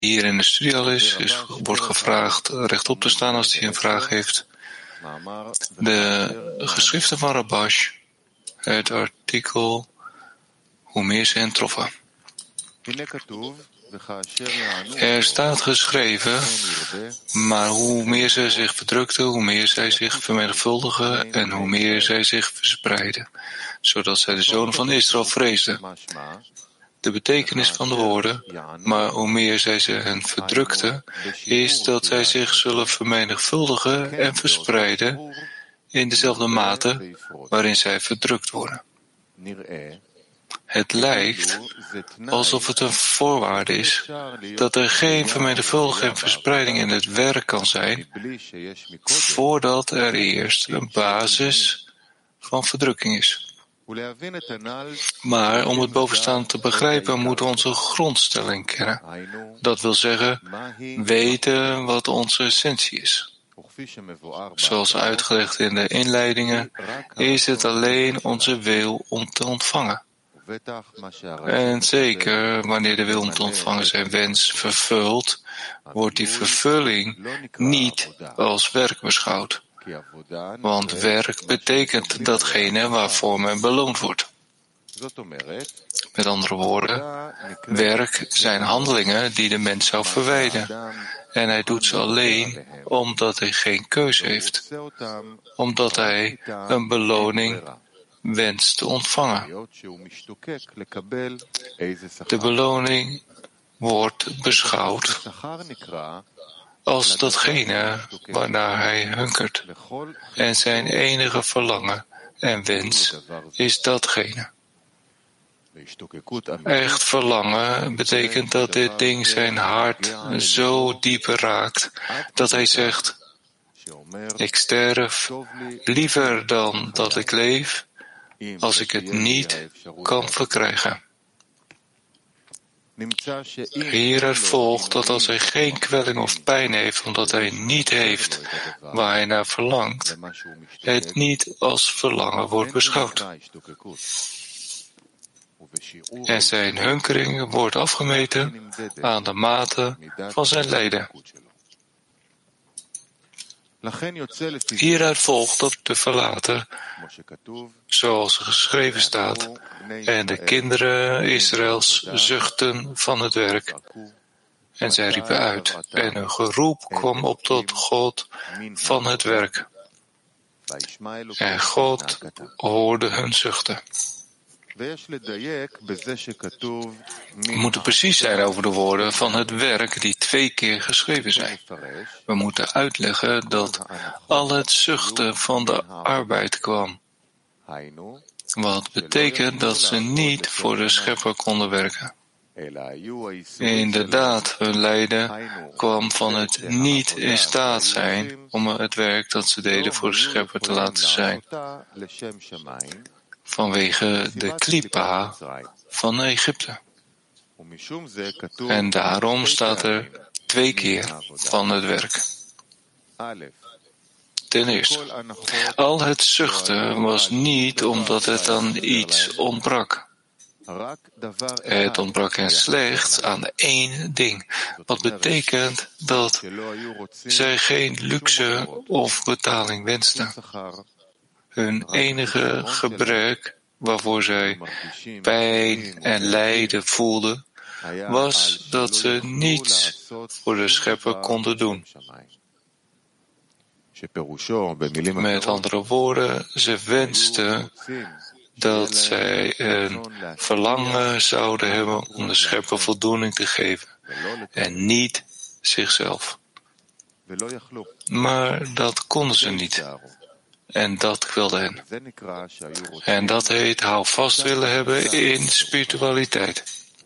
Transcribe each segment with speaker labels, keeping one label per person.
Speaker 1: hier in de studio is, wordt gevraagd rechtop te staan als hij een vraag heeft. De geschriften van Rabash, het artikel Hoe meer ze hen troffen. Er staat geschreven, maar hoe meer zij zich verdrukten, hoe meer zij zich vermenigvuldigen en hoe meer zij zich verspreiden, zodat zij de zonen van Israël vreesden. De betekenis van de woorden, maar hoe meer zij ze hen verdrukten, is dat zij zich zullen vermenigvuldigen en verspreiden in dezelfde mate waarin zij verdrukt worden. Het lijkt alsof het een voorwaarde is dat er geen vermenigvuldiging en verspreiding in het werk kan zijn voordat er eerst een basis van verdrukking is. Maar om het bovenstaande te begrijpen moeten we onze grondstelling kennen. Dat wil zeggen, weten wat onze essentie is. Zoals uitgelegd in de inleidingen, is het alleen onze wil om te ontvangen. En zeker wanneer de wil om te ontvangen zijn wens vervult, wordt die vervulling niet als werk beschouwd. Want werk betekent datgene waarvoor men beloond wordt. Met andere woorden, werk zijn handelingen die de mens zou verwijden. En hij doet ze alleen omdat hij geen keuze heeft. Omdat hij een beloning wenst te ontvangen. De beloning wordt beschouwd als datgene waarnaar hij hunkert. En zijn enige verlangen en wens is datgene. Echt verlangen betekent dat dit ding zijn hart zo diep raakt dat hij zegt, ik sterf liever dan dat ik leef als ik het niet kan verkrijgen. Hieruit volgt dat als hij geen kwelling of pijn heeft omdat hij niet heeft waar hij naar verlangt, het niet als verlangen wordt beschouwd. En zijn hunkering wordt afgemeten aan de mate van zijn lijden. Hieruit volgt dat de verlaten, zoals er geschreven staat, en de kinderen Israëls zuchten van het werk. En zij riepen uit, en hun geroep kwam op tot God van het werk. En God hoorde hun zuchten. We moeten precies zijn over de woorden van het werk die 2 keer geschreven zijn. We moeten uitleggen dat al het zuchten van de arbeid kwam. Wat betekent dat ze niet voor de schepper konden werken. Inderdaad, hun lijden kwam van het niet in staat zijn om het werk dat ze deden voor de schepper te laten zijn. Vanwege de klipa van Egypte. En daarom staat er 2 keer van het werk. Ten eerste, al het zuchten was niet omdat het aan iets ontbrak. Het ontbrak hen slechts aan 1 ding, wat betekent dat zij geen luxe of betaling wensten. Hun enige gebrek, waarvoor zij pijn en lijden voelden, was dat ze niets voor de schepper konden doen. Met andere woorden, ze wensten dat zij een verlangen zouden hebben om de schepper voldoening te geven en niet zichzelf. Maar dat konden ze niet. En dat kwelde hen. En dat heet houvast willen hebben in spiritualiteit.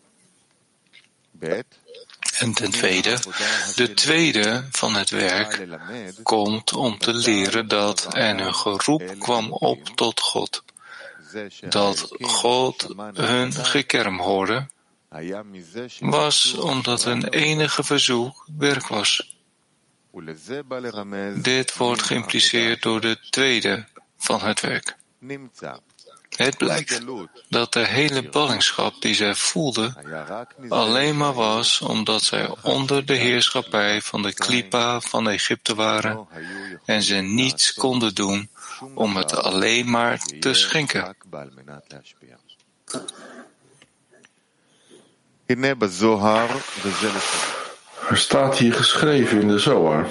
Speaker 1: En ten tweede, de tweede van het werk komt om te leren dat en hun geroep kwam op tot God. Dat God hun gekerm hoorde, was omdat hun enige verzoek werk was. Dit wordt geïmpliceerd door de tweede van het werk. Het blijkt dat de hele ballingschap die zij voelden alleen maar was omdat zij onder de heerschappij van de klipa van Egypte waren en ze niets konden doen om het alleen maar te schenken.
Speaker 2: Er staat hier geschreven in de Zohar.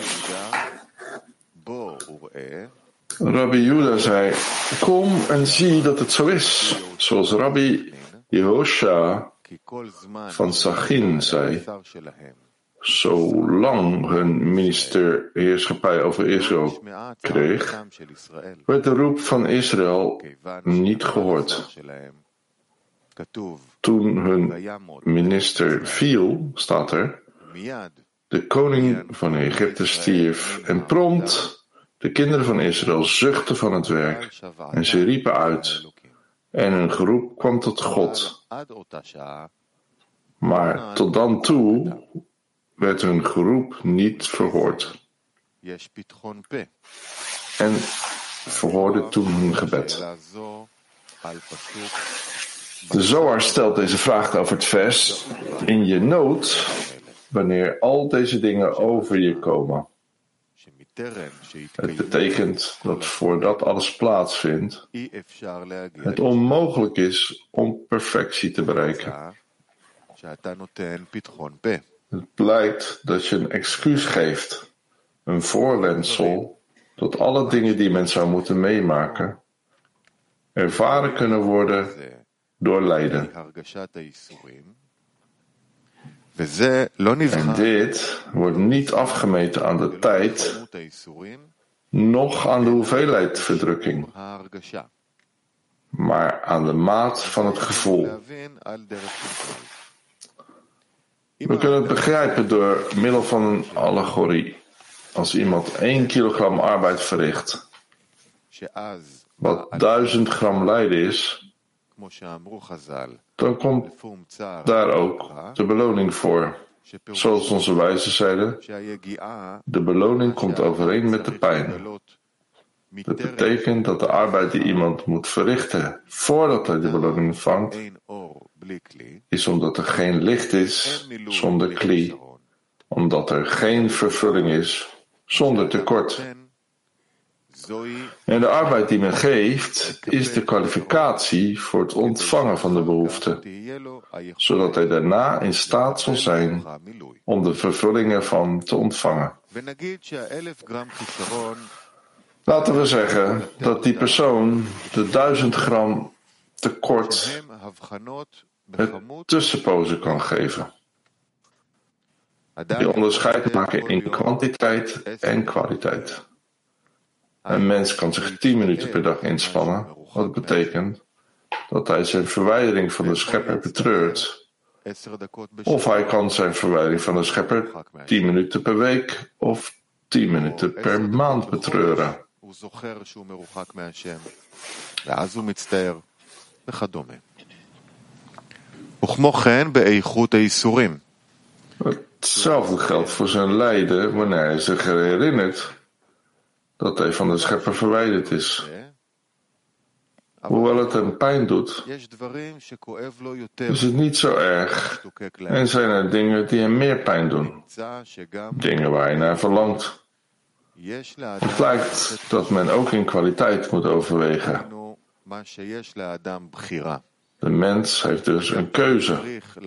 Speaker 2: Rabbi Juda zei, kom en zie dat het zo is, zoals Rabbi Jehosha van Sachin zei. Zolang hun minister heerschappij over Israël kreeg, werd de roep van Israël niet gehoord. Toen hun minister viel, staat er, de koning van Egypte stierf en prompt de kinderen van Israël zuchtten van het werk en ze riepen uit en hun geroep kwam tot God. Maar tot dan toe werd hun geroep niet verhoord. En verhoorde toen hun gebed. De Zohar stelt deze vraag over het vers in je nood wanneer al deze dingen over je komen. Het betekent dat voordat alles plaatsvindt, het onmogelijk is om perfectie te bereiken. Het blijkt dat je een excuus geeft, een voorwendsel, dat alle dingen die men zou moeten meemaken, ervaren kunnen worden door lijden. En dit wordt niet afgemeten aan de tijd, noch aan de hoeveelheid verdrukking, maar aan de maat van het gevoel. We kunnen het begrijpen door middel van een allegorie. Als iemand 1 kilogram arbeid verricht, wat 1000 gram lijden is, dan komt daar ook de beloning voor. Zoals onze wijzen zeiden, de beloning komt overeen met de pijn. Dat betekent dat de arbeid die iemand moet verrichten voordat hij de beloning ontvangt, is omdat er geen licht is zonder kli, omdat er geen vervulling is zonder tekort. En de arbeid die men geeft, is de kwalificatie voor het ontvangen van de behoefte, zodat hij daarna in staat zal zijn om de vervulling ervan te ontvangen. Laten we zeggen dat die persoon de 1000 gram tekort het tussenpozen kan geven. Die onderscheid maken in kwantiteit en kwaliteit. Een mens kan zich 10 minuten per dag inspannen, wat betekent dat hij zijn verwijdering van de schepper betreurt. Of hij kan zijn verwijdering van de schepper 10 minuten per week of 10 minuten per maand betreuren. Hetzelfde geldt voor zijn lijden wanneer hij zich herinnert dat hij van de schepper verwijderd is. Hoewel het hem pijn doet, is het niet zo erg en zijn er dingen die hem meer pijn doen. Dingen waar hij naar verlangt. Het blijkt dat men ook in kwaliteit moet overwegen. De mens heeft dus een keuze.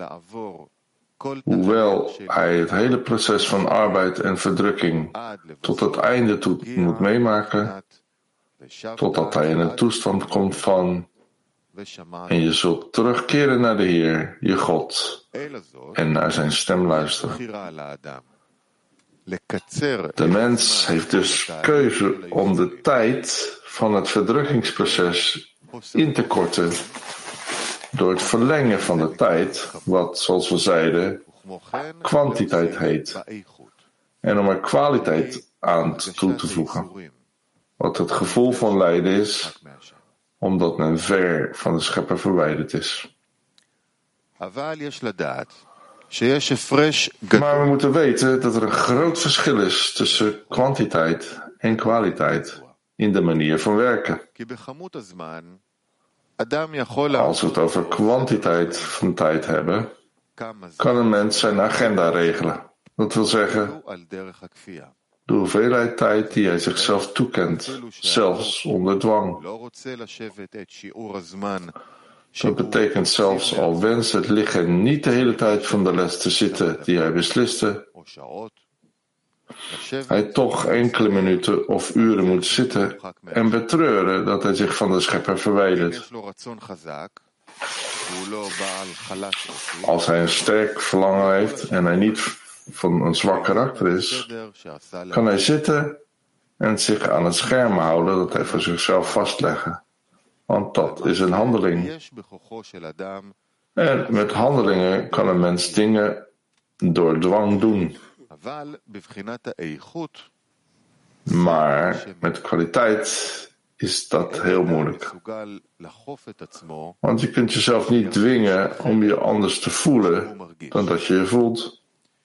Speaker 2: Hoewel hij het hele proces van arbeid en verdrukking tot het einde toe moet meemaken, totdat hij in een toestand komt van en je zult terugkeren naar de Heer, je God, en naar zijn stem luisteren. De mens heeft dus keuze om de tijd van het verdrukkingsproces in te korten door het verlengen van de tijd, wat, zoals we zeiden, kwantiteit heet, en om er kwaliteit aan toe te voegen, wat het gevoel van lijden is, omdat men ver van de schepper verwijderd is. Maar we moeten weten dat er een groot verschil is tussen kwantiteit en kwaliteit in de manier van werken. Als we het over kwantiteit van tijd hebben, kan een mens zijn agenda regelen. Dat wil zeggen, de hoeveelheid tijd die hij zichzelf toekent, zelfs onder dwang. Dat betekent zelfs al wenst het lichaam niet de hele tijd van de les te zitten die hij besliste, hij toch enkele minuten of uren moet zitten en betreuren dat hij zich van de schepper verwijdert. Als hij een sterk verlangen heeft en hij niet van een zwak karakter is, kan hij zitten en zich aan het scherm houden dat hij voor zichzelf vastleggen. Want dat is een handeling. En met handelingen kan een mens dingen door dwang doen. Maar met kwaliteit is dat heel moeilijk. Want je kunt jezelf niet dwingen om je anders te voelen dan dat je je voelt.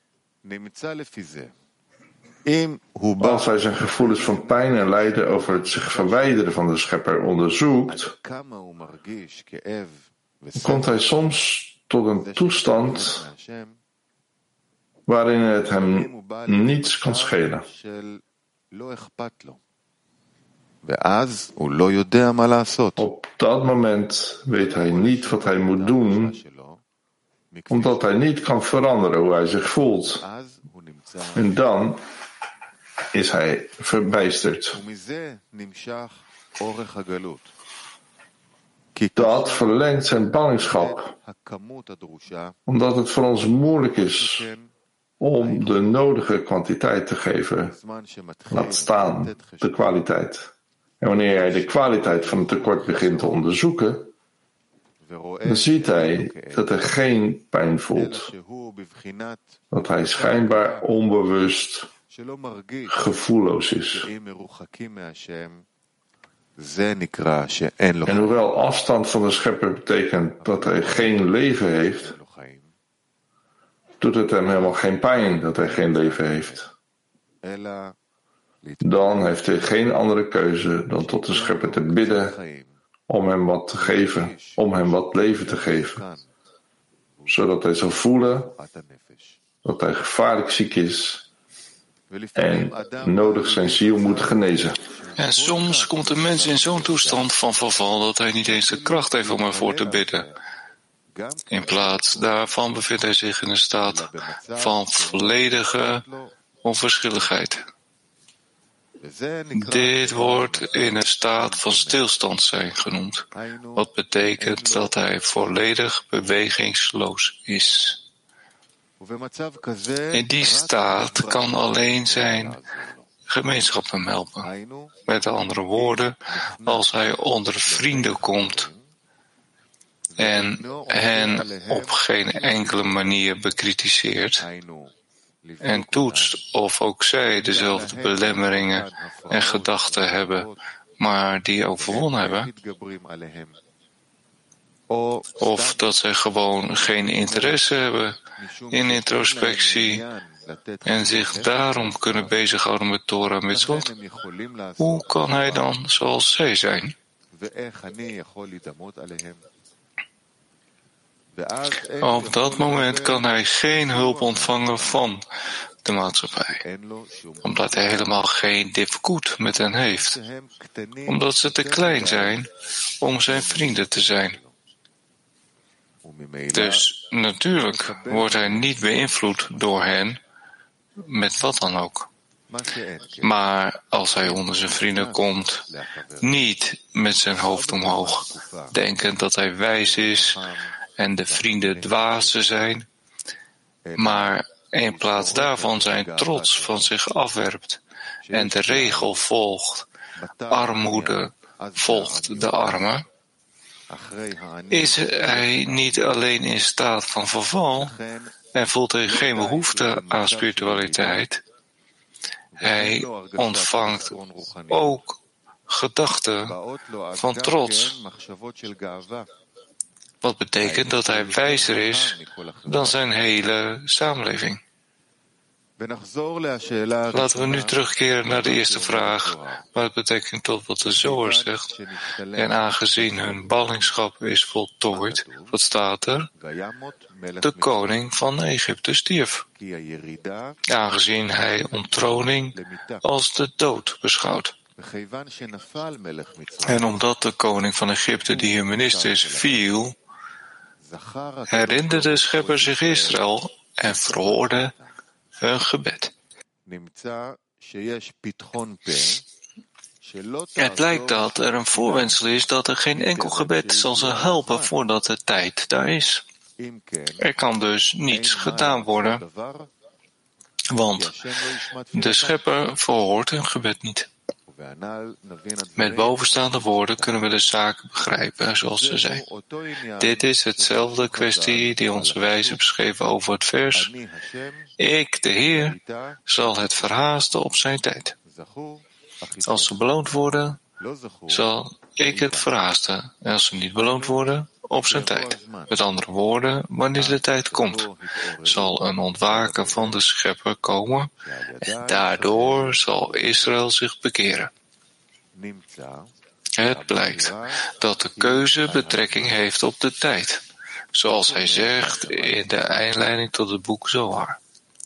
Speaker 2: Als hij zijn gevoelens van pijn en lijden over het zich verwijderen van de schepper onderzoekt, komt hij soms tot een toestand waarin het hem niets kan schelen. Op dat moment weet hij niet wat hij moet doen, omdat hij niet kan veranderen hoe hij zich voelt. En dan is hij verbijsterd. Dat verlengt zijn ballingschap, omdat het voor ons moeilijk is om de nodige kwantiteit te geven, laat staan de kwaliteit. En wanneer hij de kwaliteit van het tekort begint te onderzoeken, dan ziet hij dat hij geen pijn voelt, dat hij schijnbaar onbewust gevoelloos is. En hoewel afstand van de schepper betekent dat hij geen leven heeft, doet het hem helemaal geen pijn dat hij geen leven heeft. Dan heeft hij geen andere keuze dan tot de schepper te bidden om hem wat te geven, om hem wat leven te geven, zodat hij zal voelen dat hij gevaarlijk ziek is en nodig zijn ziel moet genezen.
Speaker 1: En soms komt de mens in zo'n toestand van verval dat hij niet eens de kracht heeft om ervoor te bidden. In plaats daarvan bevindt hij zich in een staat van volledige onverschilligheid. Dit wordt in een staat van stilstand zijn genoemd, wat betekent dat hij volledig bewegingsloos is. In die staat kan alleen zijn gemeenschap hem helpen. Met andere woorden, als hij onder vrienden komt en hen op geen enkele manier bekritiseert en toetst of ook zij dezelfde belemmeringen en gedachten hebben, maar die overwonnen hebben, of dat zij gewoon geen interesse hebben in introspectie en zich daarom kunnen bezighouden met Torah mitzvot, hoe kan hij dan zoals zij zijn? Op dat moment kan hij geen hulp ontvangen van de maatschappij, omdat hij helemaal geen difficulteit met hen heeft, omdat ze te klein zijn om zijn vrienden te zijn. Dus natuurlijk wordt hij niet beïnvloed door hen, met wat dan ook. Maar als hij onder zijn vrienden komt, niet met zijn hoofd omhoog, denkend dat hij wijs is en de vrienden dwazen zijn, maar in plaats daarvan zijn trots van zich afwerpt en de regel volgt, armoede volgt de armen, is hij niet alleen in staat van verval en voelt hij geen behoefte aan spiritualiteit. Hij ontvangt ook gedachten van trots, wat betekent dat hij wijzer is dan zijn hele samenleving. Laten we nu terugkeren naar de eerste vraag, wat betekent tot wat de Zohar zegt. En aangezien hun ballingschap is voltooid, wat staat er? De koning van Egypte stierf. Aangezien hij onttroning als de dood beschouwt. En omdat de koning van Egypte, die hun minister is, viel, herinnerde de schepper zich Israël en verhoorde hun gebed. Het blijkt dat er een voorwendsel is dat er geen enkel gebed zal ze helpen voordat de tijd daar is. Er kan dus niets gedaan worden, want de schepper verhoort hun gebed niet. Met bovenstaande woorden kunnen we de zaken begrijpen zoals ze zijn. Dit is hetzelfde kwestie die onze wijze beschreven over het vers. Ik, de Heer, zal het verhaasten op zijn tijd. Als ze beloond worden, zal ik het verhaasten. En als ze niet beloond worden, op zijn tijd. Met andere woorden, wanneer de tijd komt, zal een ontwaken van de schepper komen en daardoor zal Israël zich bekeren. Het blijkt dat de keuze betrekking heeft op de tijd, zoals hij zegt in de inleiding tot het boek Zohar.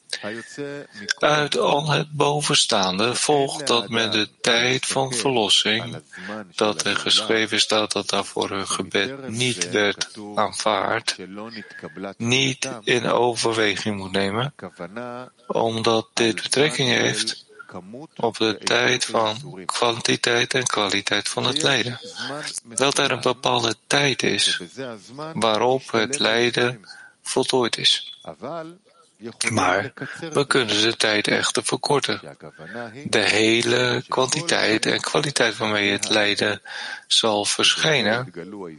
Speaker 1: Uit al het bovenstaande volgt dat met de tijd van verlossing, dat er geschreven staat dat daarvoor hun gebed niet werd aanvaard, niet in overweging moet nemen, omdat dit betrekking heeft op de tijd van kwantiteit en kwaliteit van het lijden. Dat er een bepaalde tijd is waarop het lijden voltooid is. Maar we kunnen de tijd echter verkorten. De hele kwantiteit en kwaliteit waarmee het lijden zal verschijnen,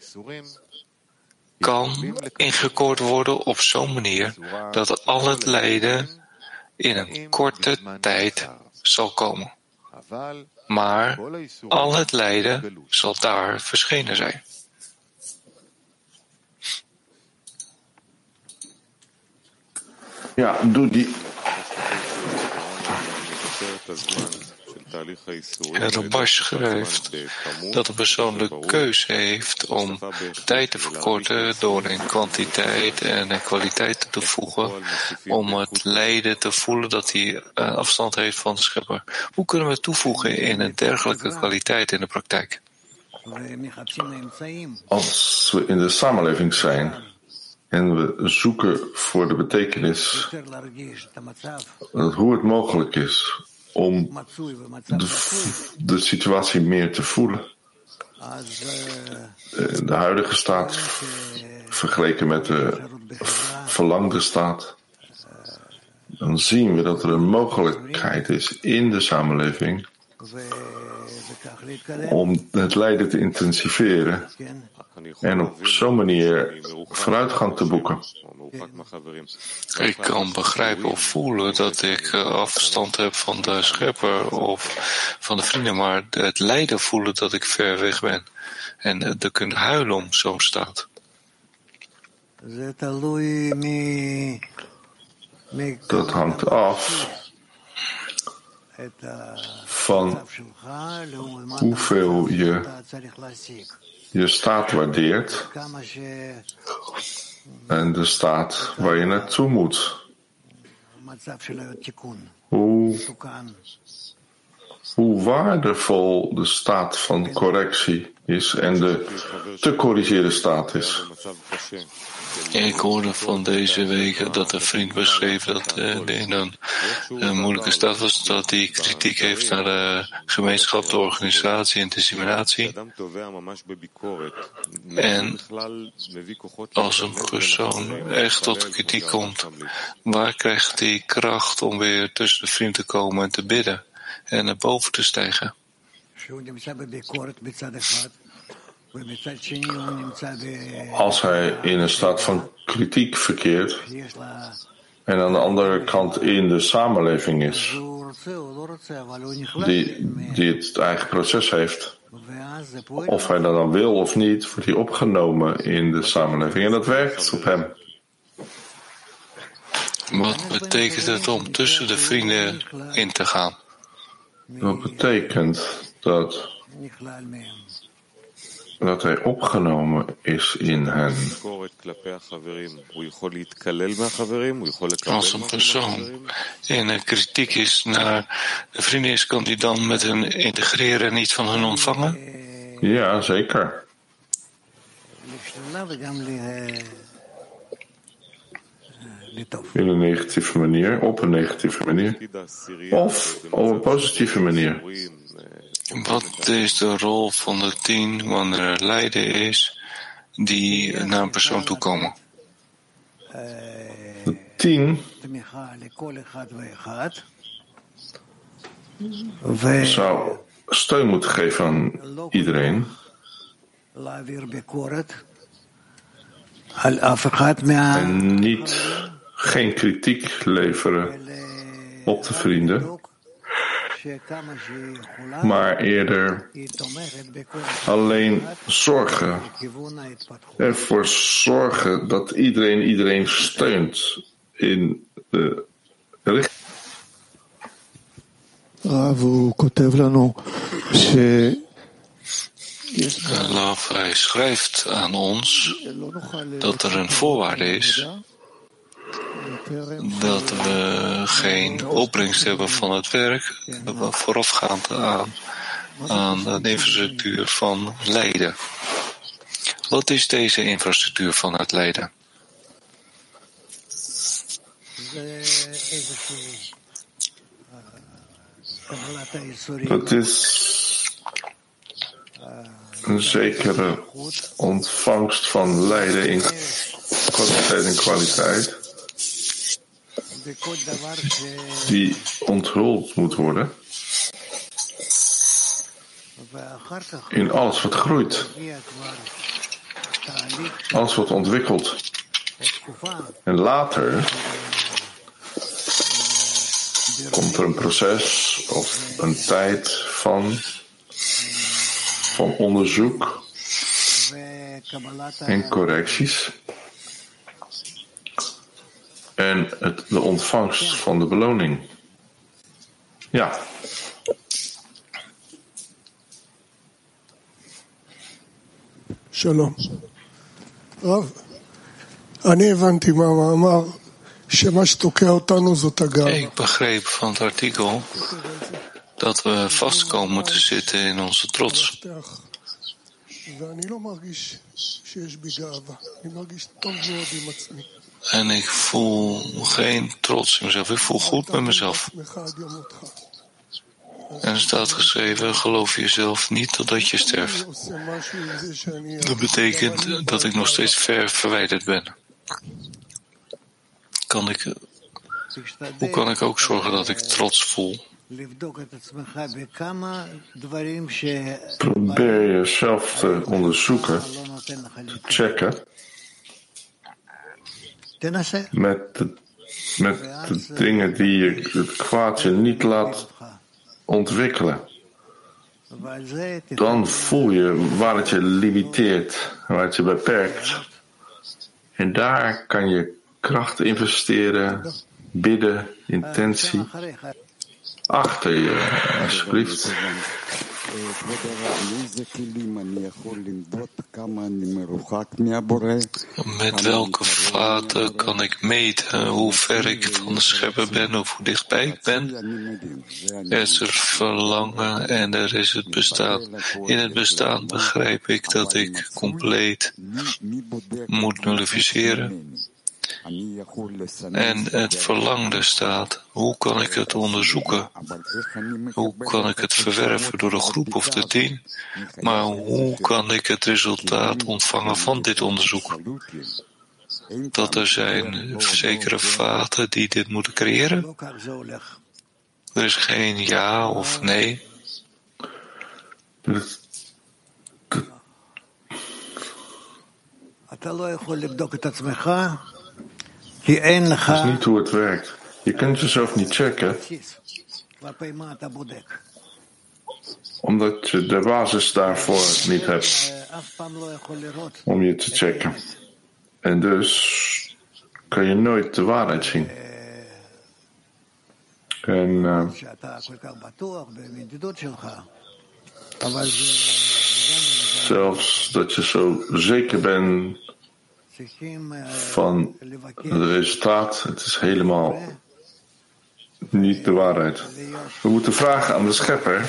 Speaker 1: kan ingekort worden op zo'n manier dat al het lijden in een korte tijd zal komen. Maar al het lijden zal daar verschenen zijn.
Speaker 2: Ja, doe die.
Speaker 1: Rabash schrijft dat een persoon de keuze heeft om tijd te verkorten door in kwantiteit en in kwaliteit toe te voegen, om het lijden te voelen dat hij afstand heeft van de schepper. Hoe kunnen we toevoegen in een dergelijke kwaliteit in de praktijk?
Speaker 2: Als we in de samenleving zijn en we zoeken voor de betekenis, hoe het mogelijk is om de situatie meer te voelen. De huidige staat vergeleken met de verlangde staat. Dan zien we dat er een mogelijkheid is in de samenleving om het lijden te intensiveren en op zo'n manier vooruitgang te boeken.
Speaker 1: Ik kan begrijpen of voelen dat ik afstand heb van de schepper of van de vrienden, maar het lijden voelen dat ik ver weg ben. En er kunnen huilen om zo'n staat.
Speaker 2: Dat hangt af van hoeveel je staat waardeert en de staat waar je naartoe moet. Hoe waardevol de staat van correctie is en de te corrigeerde staat is.
Speaker 1: Ik hoorde van deze week dat een vriend beschreef dat in een moeilijke staat was, dat hij kritiek heeft naar de gemeenschap, de organisatie en disseminatie. En als een persoon echt tot kritiek komt, waar krijgt hij kracht om weer tussen de vrienden te komen en te bidden en naar boven te stijgen?
Speaker 2: Als hij in een staat van kritiek verkeert en aan de andere kant in de samenleving is, die het eigen proces heeft, of hij dat dan wil of niet, wordt hij opgenomen in de samenleving en dat werkt op hem.
Speaker 1: Wat betekent het om tussen de vrienden in te gaan?
Speaker 2: Dat betekent dat hij opgenomen is in hen.
Speaker 1: Als een persoon in een kritiek is naar de vrienden is, kan hij dan met hen integreren en iets van hen ontvangen?
Speaker 2: Ja, zeker. In een negatieve manier, op een negatieve manier, of op een positieve manier.
Speaker 1: Wat is de rol van de 10 wanneer er lijden is die naar een persoon toe komen?
Speaker 2: De 10 zou steun moeten geven aan iedereen. En geen kritiek leveren op de vrienden, maar eerder alleen ervoor zorgen dat iedereen steunt in de richting.
Speaker 1: Hij schrijft aan ons dat er een voorwaarde is dat we geen opbrengst hebben van het werk voorafgaand aan de infrastructuur van lijden. Wat is deze infrastructuur van het lijden?
Speaker 2: Dat is een zekere ontvangst van lijden in kwantiteit en kwaliteit, die onthuld moet worden in alles wat groeit, alles wat ontwikkelt. En later komt er een proces of een tijd van onderzoek en correcties en de ontvangst van de beloning. Ja.
Speaker 3: Shalom. Rav, אני הבנתי מהמאמר שמה שתוקע אותנו זאת הגאווה.
Speaker 1: Ik begreep van het artikel dat we vast komen te zitten in onze trots. En ik voel geen trots in mezelf. Ik voel goed met mezelf. En er staat geschreven, geloof jezelf niet totdat je sterft. Dat betekent dat ik nog steeds ver verwijderd ben. Hoe kan ik ook zorgen dat ik trots voel?
Speaker 2: Probeer jezelf te onderzoeken, te checken, met de dingen die het kwaad je niet laat ontwikkelen. Dan voel je waar het je limiteert, waar het je beperkt. En daar kan je kracht investeren, bidden, intentie. Achter je, alsjeblieft.
Speaker 1: Met welke vaten kan ik meten hoe ver ik van de schepper ben of hoe dichtbij ik ben? Er is er verlangen en er is het bestaan. In het bestaan begrijp ik dat ik compleet moet nullificeren. En het verlangde staat, hoe kan ik het onderzoeken? Hoe kan ik het verwerven door de groep of de 10? Maar hoe kan ik het resultaat ontvangen van dit onderzoek? Dat er zijn zekere vaten die dit moeten creëren? Er is geen ja of nee.
Speaker 2: Dat is niet hoe het werkt. Je kunt jezelf niet checken, omdat je de basis daarvoor niet hebt om je te checken. En dus kan je nooit de waarheid zien. En zelfs dat je zo zeker bent van het resultaat, het is helemaal niet de waarheid. We moeten vragen aan de Schepper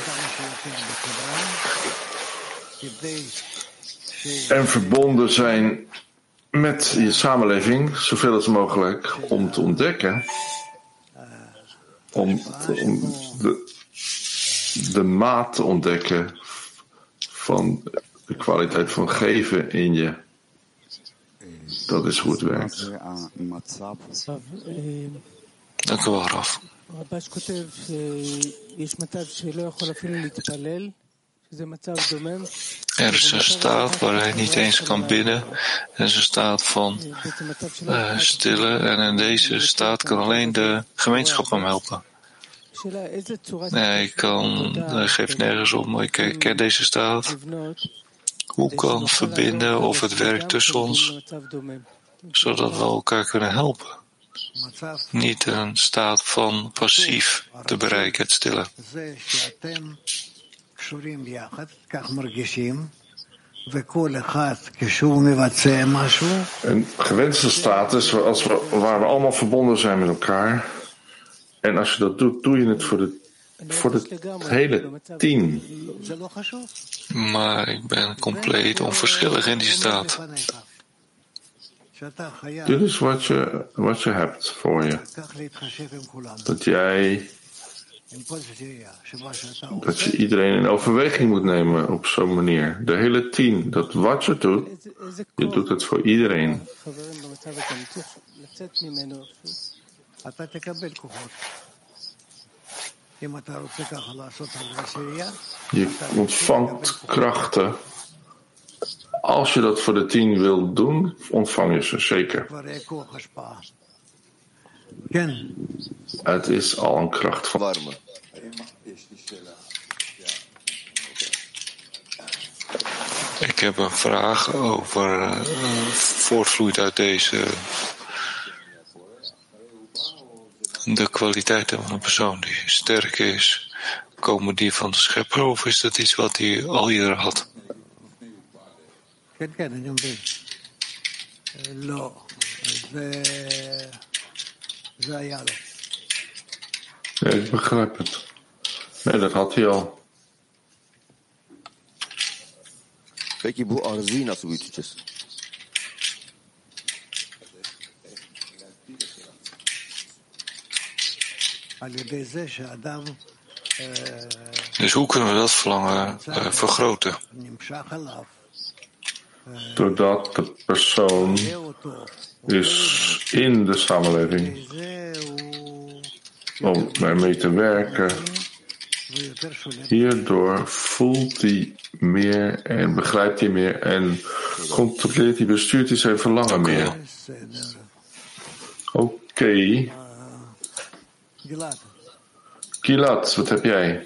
Speaker 2: en verbonden zijn met je samenleving, zoveel als mogelijk, om te ontdekken, om de maat te ontdekken van de kwaliteit van geven in je. Dat is hoe het werkt.
Speaker 1: Dank u wel, Raf. Er is een staat waar hij niet eens kan bidden. Er is een staat van stillen. En in deze staat kan alleen de gemeenschap hem helpen. Nee, geeft nergens om. Ik ken deze staat. Hoe kan verbinden of het werkt tussen ons, zodat we elkaar kunnen helpen? Niet een staat van passief te bereiken, het stillen.
Speaker 2: Een gewenste staat is waar we allemaal verbonden zijn met elkaar. En als je dat doet, doe je het voor het hele team.
Speaker 1: Maar ik ben compleet onverschillig in die staat.
Speaker 2: Dit is wat je hebt voor je. Dat je iedereen in overweging moet nemen op zo'n manier. De hele team. Dat wat je doet, je doet het voor iedereen. Je ontvangt krachten. Als je dat voor de team wil doen, ontvang je ze zeker. Het is al een kracht van warme.
Speaker 1: Ik heb een vraag over voortvloeit uit deze de kwaliteiten van een persoon die sterk is. Komen die van de Schepper of is dat iets wat hij al eerder had?
Speaker 2: Ja, ik begrijp het. Nee, dat had hij al.
Speaker 4: Peki bu arzıyı nasıl büyüteceğiz?
Speaker 1: Dus hoe kunnen we dat verlangen vergroten?
Speaker 2: Doordat de persoon is in de samenleving om ermee te werken. Hierdoor voelt hij meer en begrijpt hij meer en controleert hij, bestuurt hij zijn verlangen meer. Oké. Gilad, wat heb jij?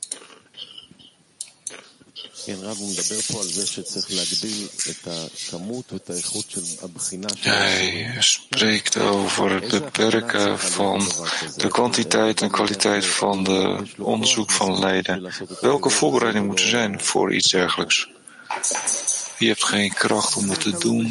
Speaker 1: Hij spreekt over het beperken van de kwantiteit en kwaliteit van de onderzoek van lijden. Welke voorbereiding moet er zijn voor iets dergelijks? Je hebt geen kracht om het te doen.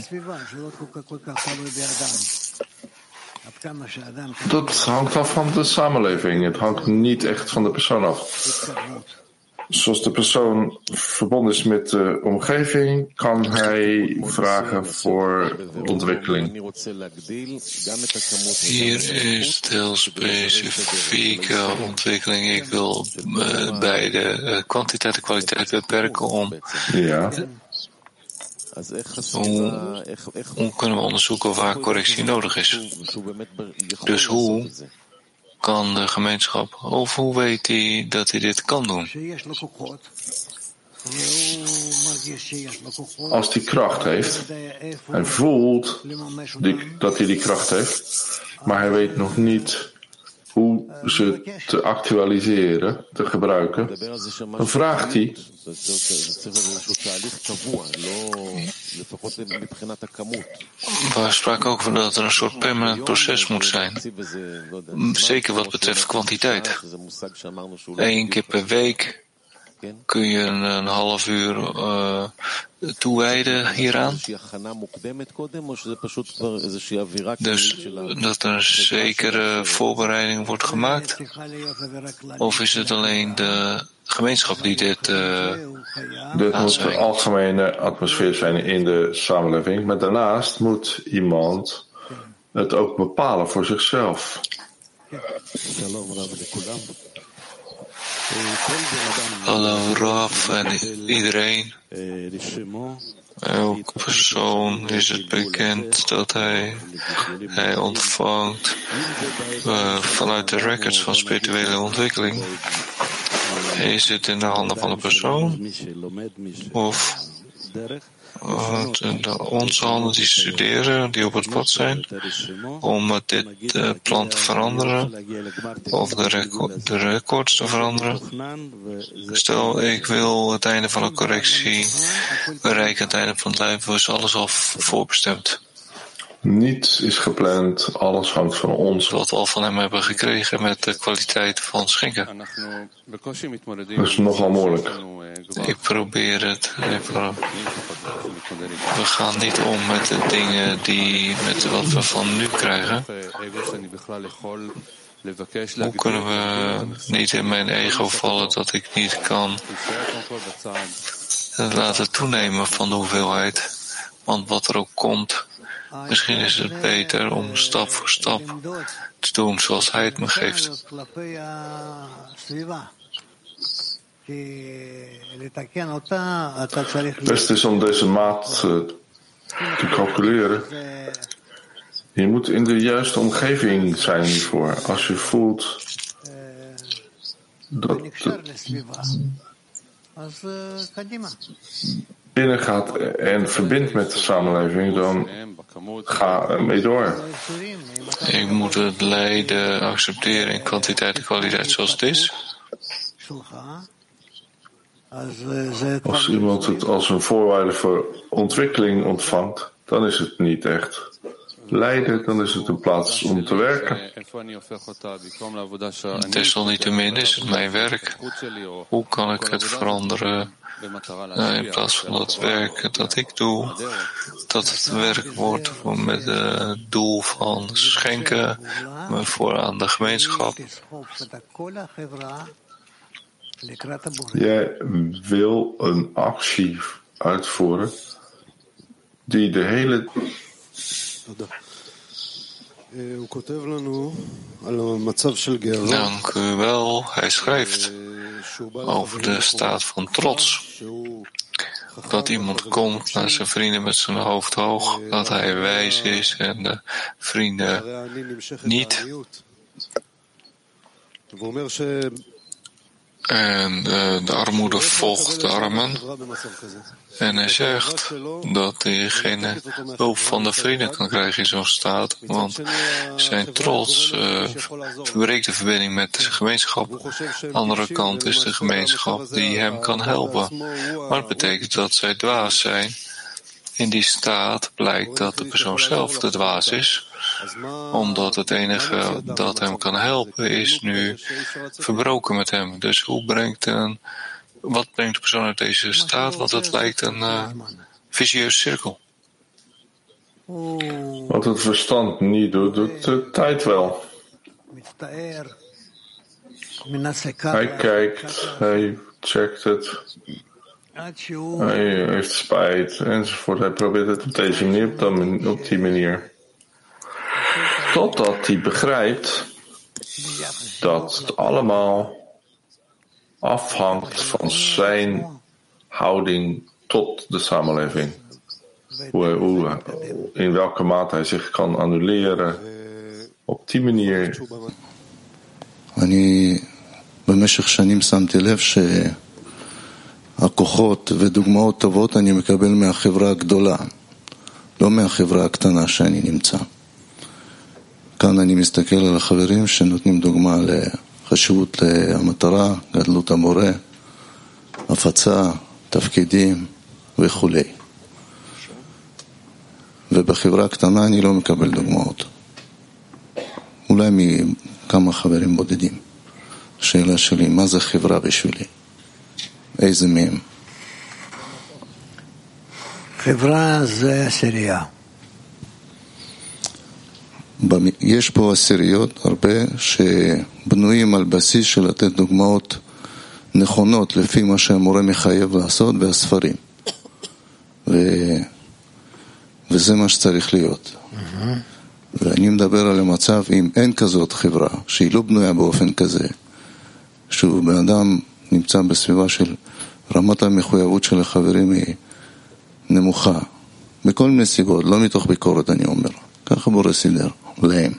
Speaker 2: Dat hangt af van de samenleving. Het hangt niet echt van de persoon af. Zoals de persoon verbonden is met de omgeving, kan hij vragen voor ontwikkeling.
Speaker 1: Hier is het heel specifieke ontwikkeling. Ik wil bij de kwantiteit en kwaliteit beperken om.
Speaker 2: Ja.
Speaker 1: Hoe kunnen we onderzoeken waar correctie nodig is? Dus hoe kan de gemeenschap, of hoe weet hij dat hij dit kan doen?
Speaker 2: Als hij kracht heeft, hij voelt dat hij die kracht heeft, maar hij weet nog niet hoe ze te actualiseren, te gebruiken, dan vraagt hij.
Speaker 1: We spraken ook van dat er een soort permanent proces moet zijn. Zeker wat betreft kwantiteit. 1 keer per week kun je een half uur toewijden hieraan. Dus dat er een zekere voorbereiding wordt gemaakt? Of is het alleen de gemeenschap die dit
Speaker 2: moet een algemene atmosfeer zijn in de samenleving, maar daarnaast moet iemand het ook bepalen voor zichzelf.
Speaker 1: Hallo Raf en iedereen. Elke persoon is het bekend dat hij ontvangt vanuit de records van spirituele ontwikkeling. Is het in de handen van de persoon of onze handen die studeren, die op het pad zijn, om dit plan te veranderen of de records te veranderen? Stel, ik wil het einde van een correctie bereiken, het einde van het leven, is alles al voorbestemd.
Speaker 2: Niets is gepland, alles hangt van ons.
Speaker 1: Wat we al van hem hebben gekregen met de kwaliteit van schenken.
Speaker 2: Dat is nogal moeilijk.
Speaker 1: Ik probeer het. We gaan niet om met de dingen met wat we van nu krijgen. Hoe kunnen we niet in mijn ego vallen dat ik niet kan laten toenemen van de hoeveelheid? Want wat er ook komt, misschien is het beter om stap voor stap te doen zoals hij het me geeft.
Speaker 2: Het beste is om deze maat te calculeren. Je moet in de juiste omgeving zijn hiervoor. Als je voelt dat het binnen gaat en verbindt met de samenleving, dan ga ermee door.
Speaker 1: Ik moet het lijden accepteren in kwantiteit en kwaliteit zoals het is.
Speaker 2: Als iemand het als een voorwaarde voor ontwikkeling ontvangt, dan is het niet echt lijden, dan is het een plaats om te werken.
Speaker 1: Desalniettemin is het mijn werk. Hoe kan ik het veranderen in plaats van dat werk dat ik doe, dat het werk wordt met het doel van schenken voor aan de gemeenschap?
Speaker 2: Jij wil een actie uitvoeren die de hele...
Speaker 1: Dank u wel. Hij schrijft over de staat van trots. Dat iemand komt naar zijn vrienden met zijn hoofd hoog, dat hij wijs is en de vrienden niet. En de armoede volgt de armen. En hij zegt dat hij geen hulp van de vrienden kan krijgen in zo'n staat, want zijn trots verbreekt de verbinding met de gemeenschap. Aan de andere kant is de gemeenschap die hem kan helpen. Maar het betekent dat zij dwaas zijn. In die staat blijkt dat de persoon zelf de dwaas is, omdat het enige dat hem kan helpen is nu verbroken met hem. Dus wat brengt de persoon uit deze staat? Want het lijkt een vicieuze cirkel.
Speaker 2: Wat het verstand niet doet, doet de tijd wel. Hij kijkt, hij checkt het. Hij heeft spijt enzovoort. Hij probeert het op deze manier, op die manier. Totdat hij begrijpt dat het allemaal afhangt van zijn houding tot de samenleving. In welke mate hij zich kan annuleren. Op die manier.
Speaker 5: במשך שנים שמתי לב שהכוחות ודוגמאות טובות אני מקבל מהחברה הגדולה, לא מהחברה הקטנה שאני נמצא. כאן אני מסתכל על החברים שנותנים דוגמה לחשיבות המטרה, גדלות המורה, הפצה, תפקידים וכו'. ובחברה הקטנה אני לא מקבל דוגמאות. אולי מכמה חברים בודדים. השאלה שלי, מה זה חברה בשבילי? איזה מהם?
Speaker 6: חברה זה עשירייה.
Speaker 5: יש פה עשיריות הרבה שבנויים על בסיס של לתת דוגמאות נכונות לפי מה שהמורה מחייב לעשות והספרים. וזה מה שצריך להיות. ואני מדבר על המצב אם אין כזאת חברה שהיא לא בנויה באופן כזה, שהוא בן אדם נמצא בסביבה של רמת המחויבות של החברים היא נמוכה, בכל מיני סיבות, לא מתוך ביקורת אני אומר, ככה בורא סידר להם.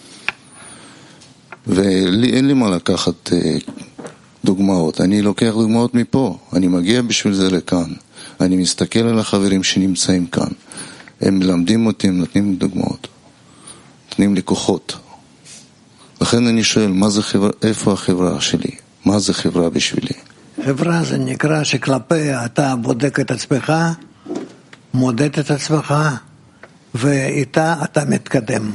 Speaker 5: ולי אין לי מה לקחת דוגמאות, אני לוקח דוגמאות מפה, אני מגיע בשביל זה לכאן, אני מסתכל על החברים שנמצאים כאן, הם מלמדים אותי, הם נותנים לי דוגמאות, נותנים לי כוחות. לכן אני שואל, מה זה חברה, איפה החברה שלי? מה זה חברה בשבילי?
Speaker 6: חברה זה נקרא שכלפי אתה בודק את עצמך, מודד את עצמך, ואיתה אתה מתקדם.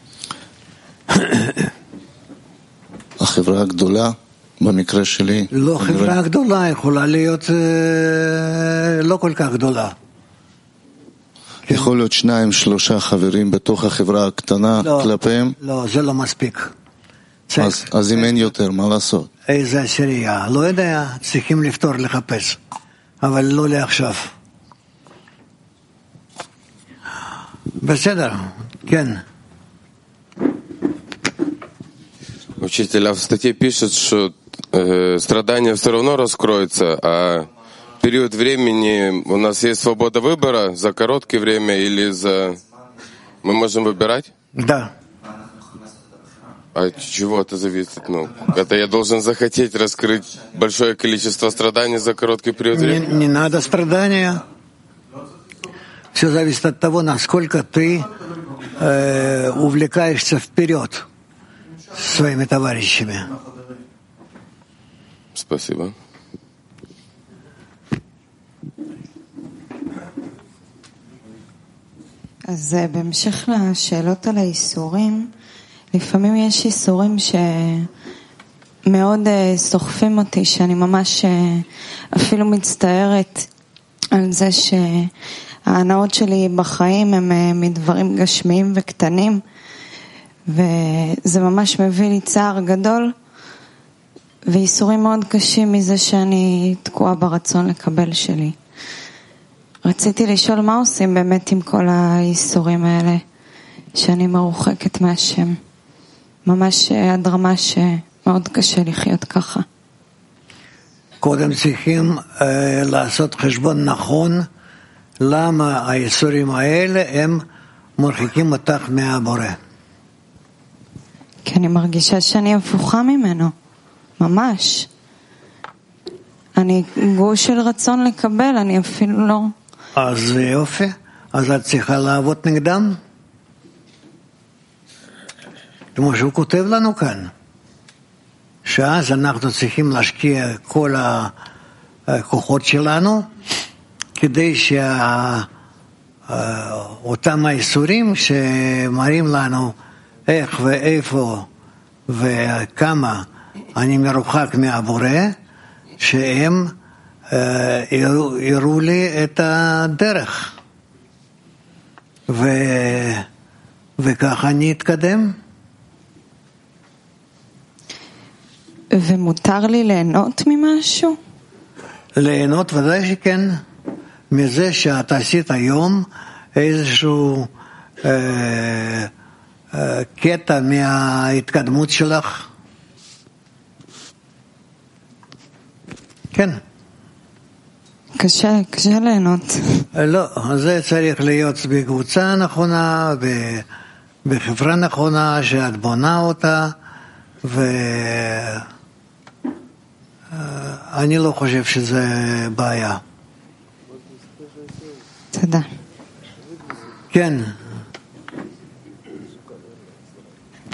Speaker 5: החברה הגדולה, במקרה שלי...
Speaker 6: לא חברה גדולה, יכולה להיות לא כל כך גדולה.
Speaker 5: יכול להיות 2-3 חברים בתוך החברה הקטנה כלפיהם?
Speaker 6: לא, זה לא מספיק.
Speaker 5: אז אם אין יותר, מה לעשות?
Speaker 6: איזה עשירייה, לא יודע, צריכים לפתור, לחפש, אבל לא לעכשיו. בסדר, כן.
Speaker 7: Учитель, а в статье пишет, что страдания все равно раскроются, а в период времени у нас есть свобода выбора за короткое время или за... Мы можем выбирать?
Speaker 6: Да.
Speaker 7: А от чего это зависит? Ну, это я должен захотеть раскрыть большое количество страданий за короткий период времени?
Speaker 6: Не надо страдания. Все зависит от того, насколько ты увлекаешься вперед своими товарищами.
Speaker 7: Спасибо.
Speaker 8: אז בהמשך לשאלות על האיסורים, לפעמים יש איסורים שמאוד סוחפים אותי, שאני ממש אפילו מצטערת על זה שההנאות שלי בחיים הם מדברים גשמיים וקטנים, וזה ממש מביא לי צער גדול, ואיסורים מאוד קשים מזה שאני תקועה ברצון לקבל שלי. רציתי לשאול מה עושים באמת עם כל האיסורים האלה, שאני מרוחקת מהשם. ממש עד רמה שמאוד קשה לחיות ככה.
Speaker 6: קודם צריכים לעשות חשבון נכון, למה האיסורים האלה הם מרחיקים אותך מהבורא.
Speaker 8: כי אני מרגישה שאני הפוכה ממנו, ממש. אני גוש של רצון לקבל, אני אפילו לא...
Speaker 6: אז יופי, אז את צריכה לעבוד נגדם? כמו שהוא כותב לנו כאן, שאז אנחנו צריכים להשקיע כל הכוחות שלנו, כדי שאותם האיסורים שמראים לנו איך ואיפה וכמה אני מרוחק מהבורא, שהם יראו לי את הדרך, וככה אני אתקדם.
Speaker 8: ומותר לי ליהנות ממשהו?
Speaker 6: ליהנות ודאי שכן, מזה שאתה עשית היום איזשהו קטע מההתקדמות שלך. כן.
Speaker 8: קשה ליהנות.
Speaker 6: לא, זה צריך להיות בקבוצה נכונה, בחברה נכונה, שאת בונה אותה, ואני לא חושב שזה בעיה.
Speaker 8: תודה.
Speaker 6: כן.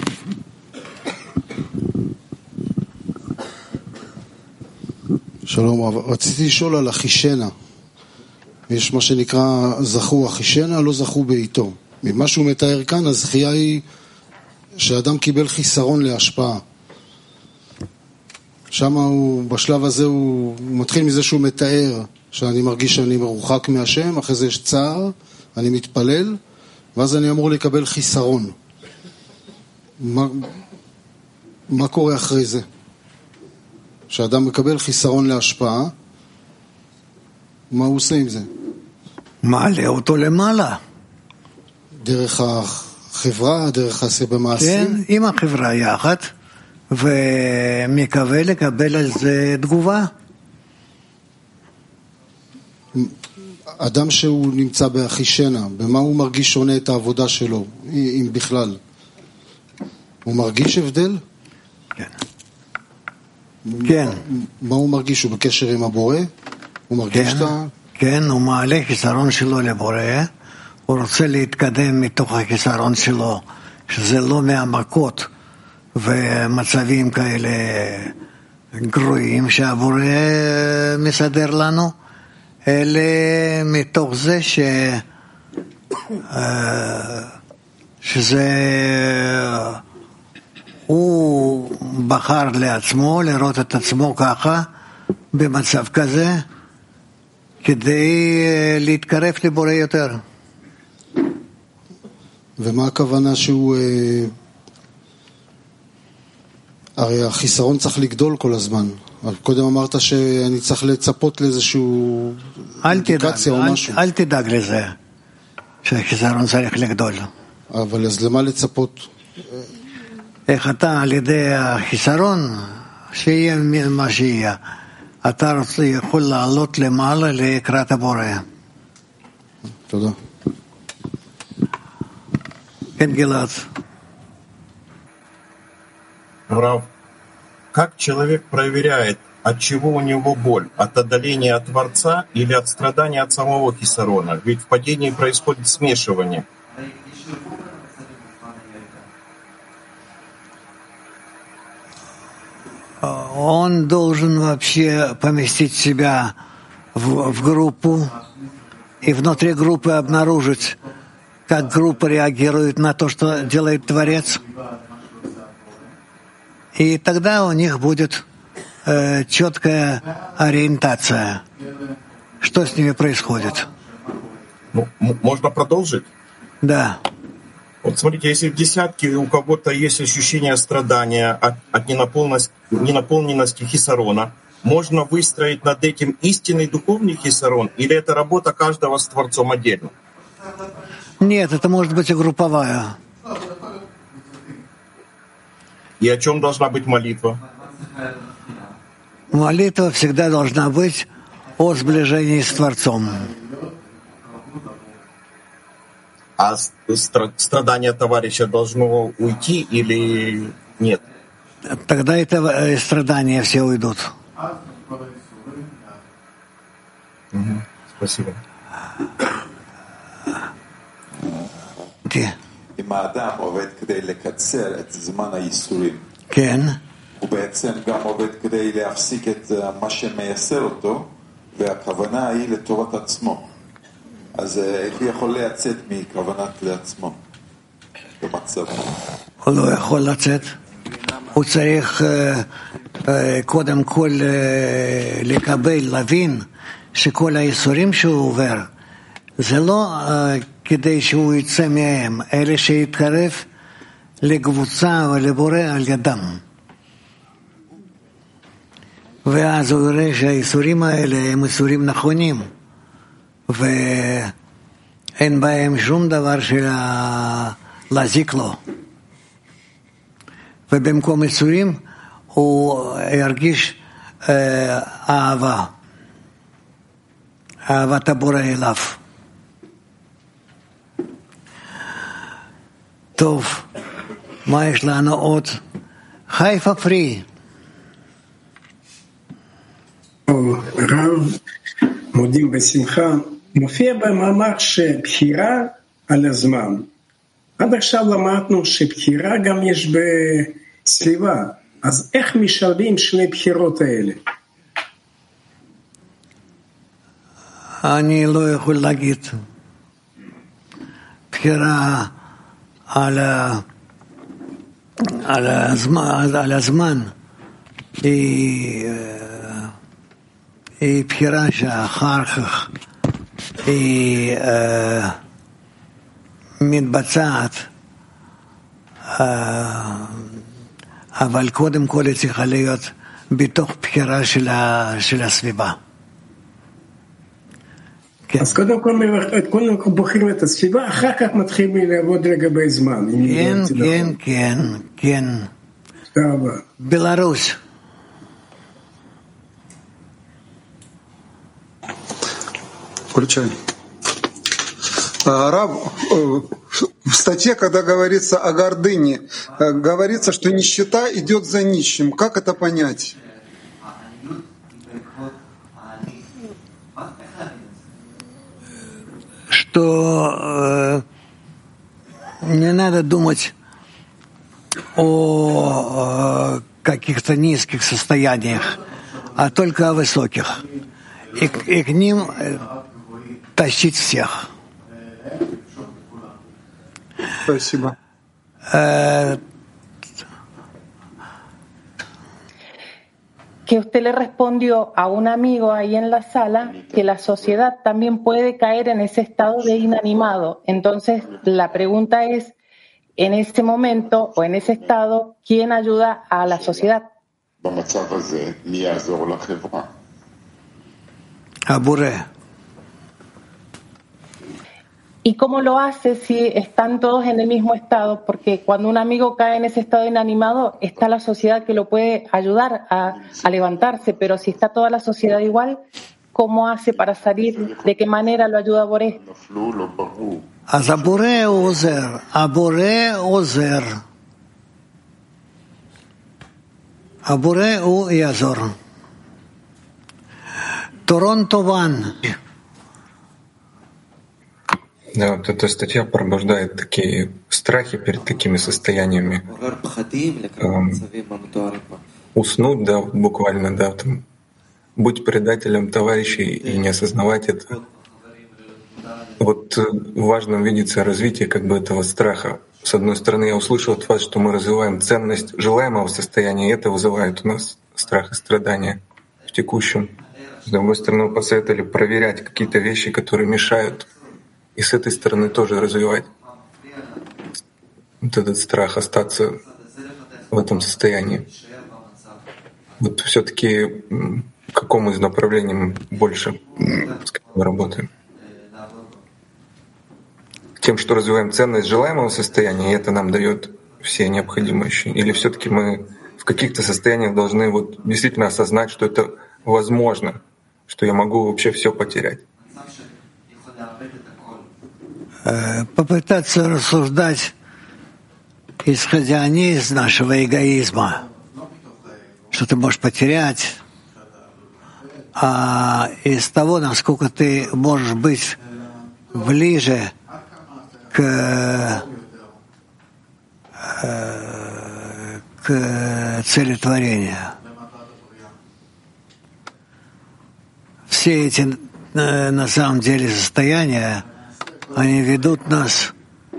Speaker 9: שלום, רציתי לשאול על אחישנה. יש מה שנקרא זכו אחישנה, לא זכו בעיתו. ממה שהוא מתאר כאן, הזכייה היא שאדם קיבל חיסרון להשפעה. שם הוא, בשלב הזה הוא מתחיל מזה שהוא מתאר שאני מרגיש שאני מרוחק מהשם, אחרי זה יש צער, אני מתפלל, ואז אני אמור לקבל חיסרון. מה קורה אחרי זה? שאדם מקבל חיסרון להשפעה, מה הוא עושה עם זה?
Speaker 6: מעלה אותו למעלה.
Speaker 9: דרך החברה, דרך העשה במעשים?
Speaker 6: כן, עם החברה יחד, ומקווה לקבל על זה תגובה.
Speaker 9: אדם שהוא נמצא באחישנה, במה הוא מרגיש שונה את העבודה שלו, אם בכלל? הוא מרגיש הבדל?
Speaker 6: כן. כן.
Speaker 9: מה הוא מרגיש? הוא בקשר עם הבורא? הוא מרגיש
Speaker 6: כן, כן, הוא מעלה חיסרון שלו לבורא, הוא רוצה להתקדם מתוך החיסרון שלו, שזה לא מהמכות ומצבים כאלה גרועים שהבורא מסדר לנו, אלא מתוך זה שזה הוא בחר לעצמו לראות את עצמו ככה במצב כזה כדי להתקרב לבורא יותר.
Speaker 9: ומה הכוונה שהוא הרי החיסרון צריך לגדול כל הזמן. קודם אמרת שאני צריך לצפות לאיזשהו אינדיקציה או משהו.
Speaker 6: אל תדאג לזה שהחיסרון צריך לגדול.
Speaker 9: אבל אז למה לצפות?
Speaker 6: איך אתה על ידי החיסרון שיהיה מה שיהיה, אתה יכול לעלות למעלה לקראת הבורא.
Speaker 9: תודה.
Speaker 6: כן, גלעד.
Speaker 10: Рав, как человек проверяет, от чего у него боль? От отдаления от Творца или от страдания от самого Хисарона? Ведь в падении происходит смешивание.
Speaker 6: Он должен вообще поместить себя в группу и внутри группы обнаружить, как группа реагирует на то, что делает Творец. И тогда у них будет четкая ориентация, что с ними происходит.
Speaker 10: Можно продолжить?
Speaker 6: Да.
Speaker 10: Вот смотрите, если в десятке у кого-то есть ощущение страдания от ненаполненности хисарона, можно выстроить над этим истинный духовный хисарон, или это работа каждого с Творцом отдельно?
Speaker 6: Нет, это может быть и групповая.
Speaker 10: И о чем должна быть молитва?
Speaker 6: Молитва всегда должна быть о сближении с Творцом.
Speaker 10: А страдание товарища должно уйти или нет?
Speaker 6: Тогда это страдания все уйдут.
Speaker 10: Спасибо.
Speaker 11: אם האדם עובד כדי לקצר את זמן הייסורים,
Speaker 6: כן.
Speaker 11: הוא בעצם גם עובד כדי להפסיק את מה שמייסר אותו, והכוונה היא לטובת עצמו. אז איך הוא יכול לצאת מכוונת לעצמו במצב?
Speaker 6: הוא לא יכול לצאת. הוא צריך קודם כל לקבל, להבין שכל האיסורים שהוא עובר זה לא כדי שהוא יצא מהם, אלא שיתקרב לקבוצה ולבורא על ידם. ואז הוא יראה שהאיסורים האלה הם איסורים נכונים, ואין בהם שום דבר של להזיק לו. ובמקום איסורים הוא ירגיש אהבה, אהבת הבורא אליו. טוב, מה יש לנו עוד? חיפה פרי.
Speaker 12: רב, מודים בשמחה. מופיע במאמר שבחירה על הזמן. עד עכשיו למדנו שבחירה גם יש בסביבה. אז איך משלבים שני בחירות האלה?
Speaker 6: אני לא יכול להגיד. בחירה על הזמן היא בחירה שאחר כך היא מתבצעת, אבל קודם כל היא צריכה להיות בתוך בחירה של הסביבה.
Speaker 12: אז קודם כל בוחרים את הסביבה, אחר כך מתחילים לעבוד לגבי זמן.
Speaker 6: כן. בלרוס.
Speaker 13: Включай. Рав, в статье, когда говорится о гордыне, говорится, что нищета идет за нищим. Как это понять?
Speaker 6: Что не надо думать о каких-то низких состояниях, а только о высоких. И к ним тащить всех.
Speaker 13: Спасибо.
Speaker 14: Que usted le respondió a un amigo ahí en la sala que la sociedad también puede caer en ese estado de inanimado. Entonces, la pregunta es, en ese momento o en ese estado, ¿quién ayuda a la sociedad?
Speaker 6: Aburre.
Speaker 14: ¿Y cómo lo hace si están todos en el mismo estado? Porque cuando un amigo cae en ese estado inanimado, está la sociedad que lo puede ayudar a levantarse, pero si está toda la sociedad igual, ¿cómo hace para salir? ¿De qué manera lo ayuda Boré?
Speaker 6: אז הבורא עוזר. הבורא הוא יעזור. תורון טובן.
Speaker 15: Да, вот эта статья пробуждает такие страхи перед такими состояниями. Уснуть, да, буквально, да, там, быть предателем товарищей и не осознавать это. Вот важно видеться развитие как бы этого страха. С одной стороны, я услышал от вас, что мы развиваем ценность желаемого состояния, и это вызывает у нас страх и страдания в текущем. С другой стороны, вы посоветовали проверять какие-то вещи, которые мешают, и с этой стороны тоже развивать вот этот страх остаться в этом состоянии. Вот все-таки к какому из направлений мы больше с каким мы работаем? Тем, что развиваем ценность желаемого состояния, и это нам дает все необходимые ощущения? Или все-таки мы в каких-то состояниях должны вот действительно осознать, что это возможно, что я могу вообще все потерять?
Speaker 6: Попытаться рассуждать, исходя не из нашего эгоизма, что ты можешь потерять, а из того, насколько ты можешь быть ближе к цели творения. Все эти, на самом деле, состояния, они ведут нас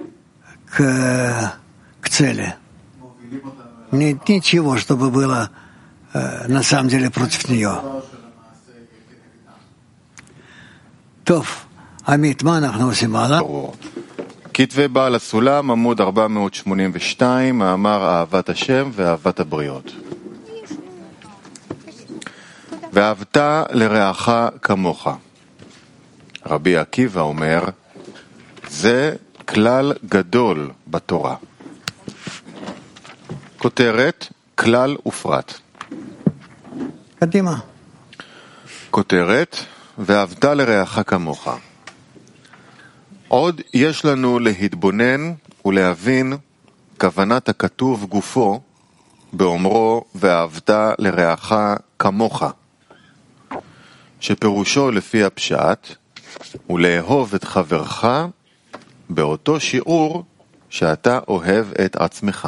Speaker 6: к цели. Нет ничего, чтобы было на самом деле против нее. טוב, עמית, מה אנחנו עושים הלאה?
Speaker 16: כתבי בעל הסולם, עמוד 482, מאמר אהבת השם ואהבת הבריות. ואהבת לרעך כמוך. רבי עקיבא אומר, זה כלל גדול בתורה. כותרת, כלל ופרט.
Speaker 6: קדימה.
Speaker 16: כותרת, ואהבת לרעך כמוך. עוד יש לנו להתבונן ולהבין כוונת הכתוב גופו באומרו ואהבת לרעך כמוך, שפירושו לפי הפשט ולאהוב את חברך באותו שיעור שאתה אוהב את עצמך.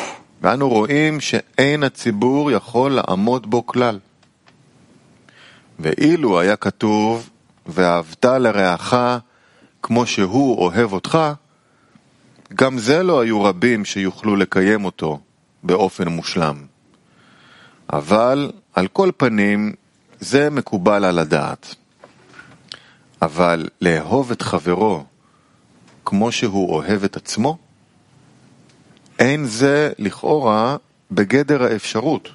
Speaker 16: ואנו רואים שאין הציבור יכול לעמוד בו כלל. ואילו היה כתוב, ואהבת לרעך כמו שהוא אוהב אותך, גם זה לא היו רבים שיוכלו לקיים אותו באופן מושלם. אבל על כל פנים זה מקובל על הדעת. אבל לאהוב את חברו כמו שהוא אוהב את עצמו, אין זה לכאורה בגדר האפשרות.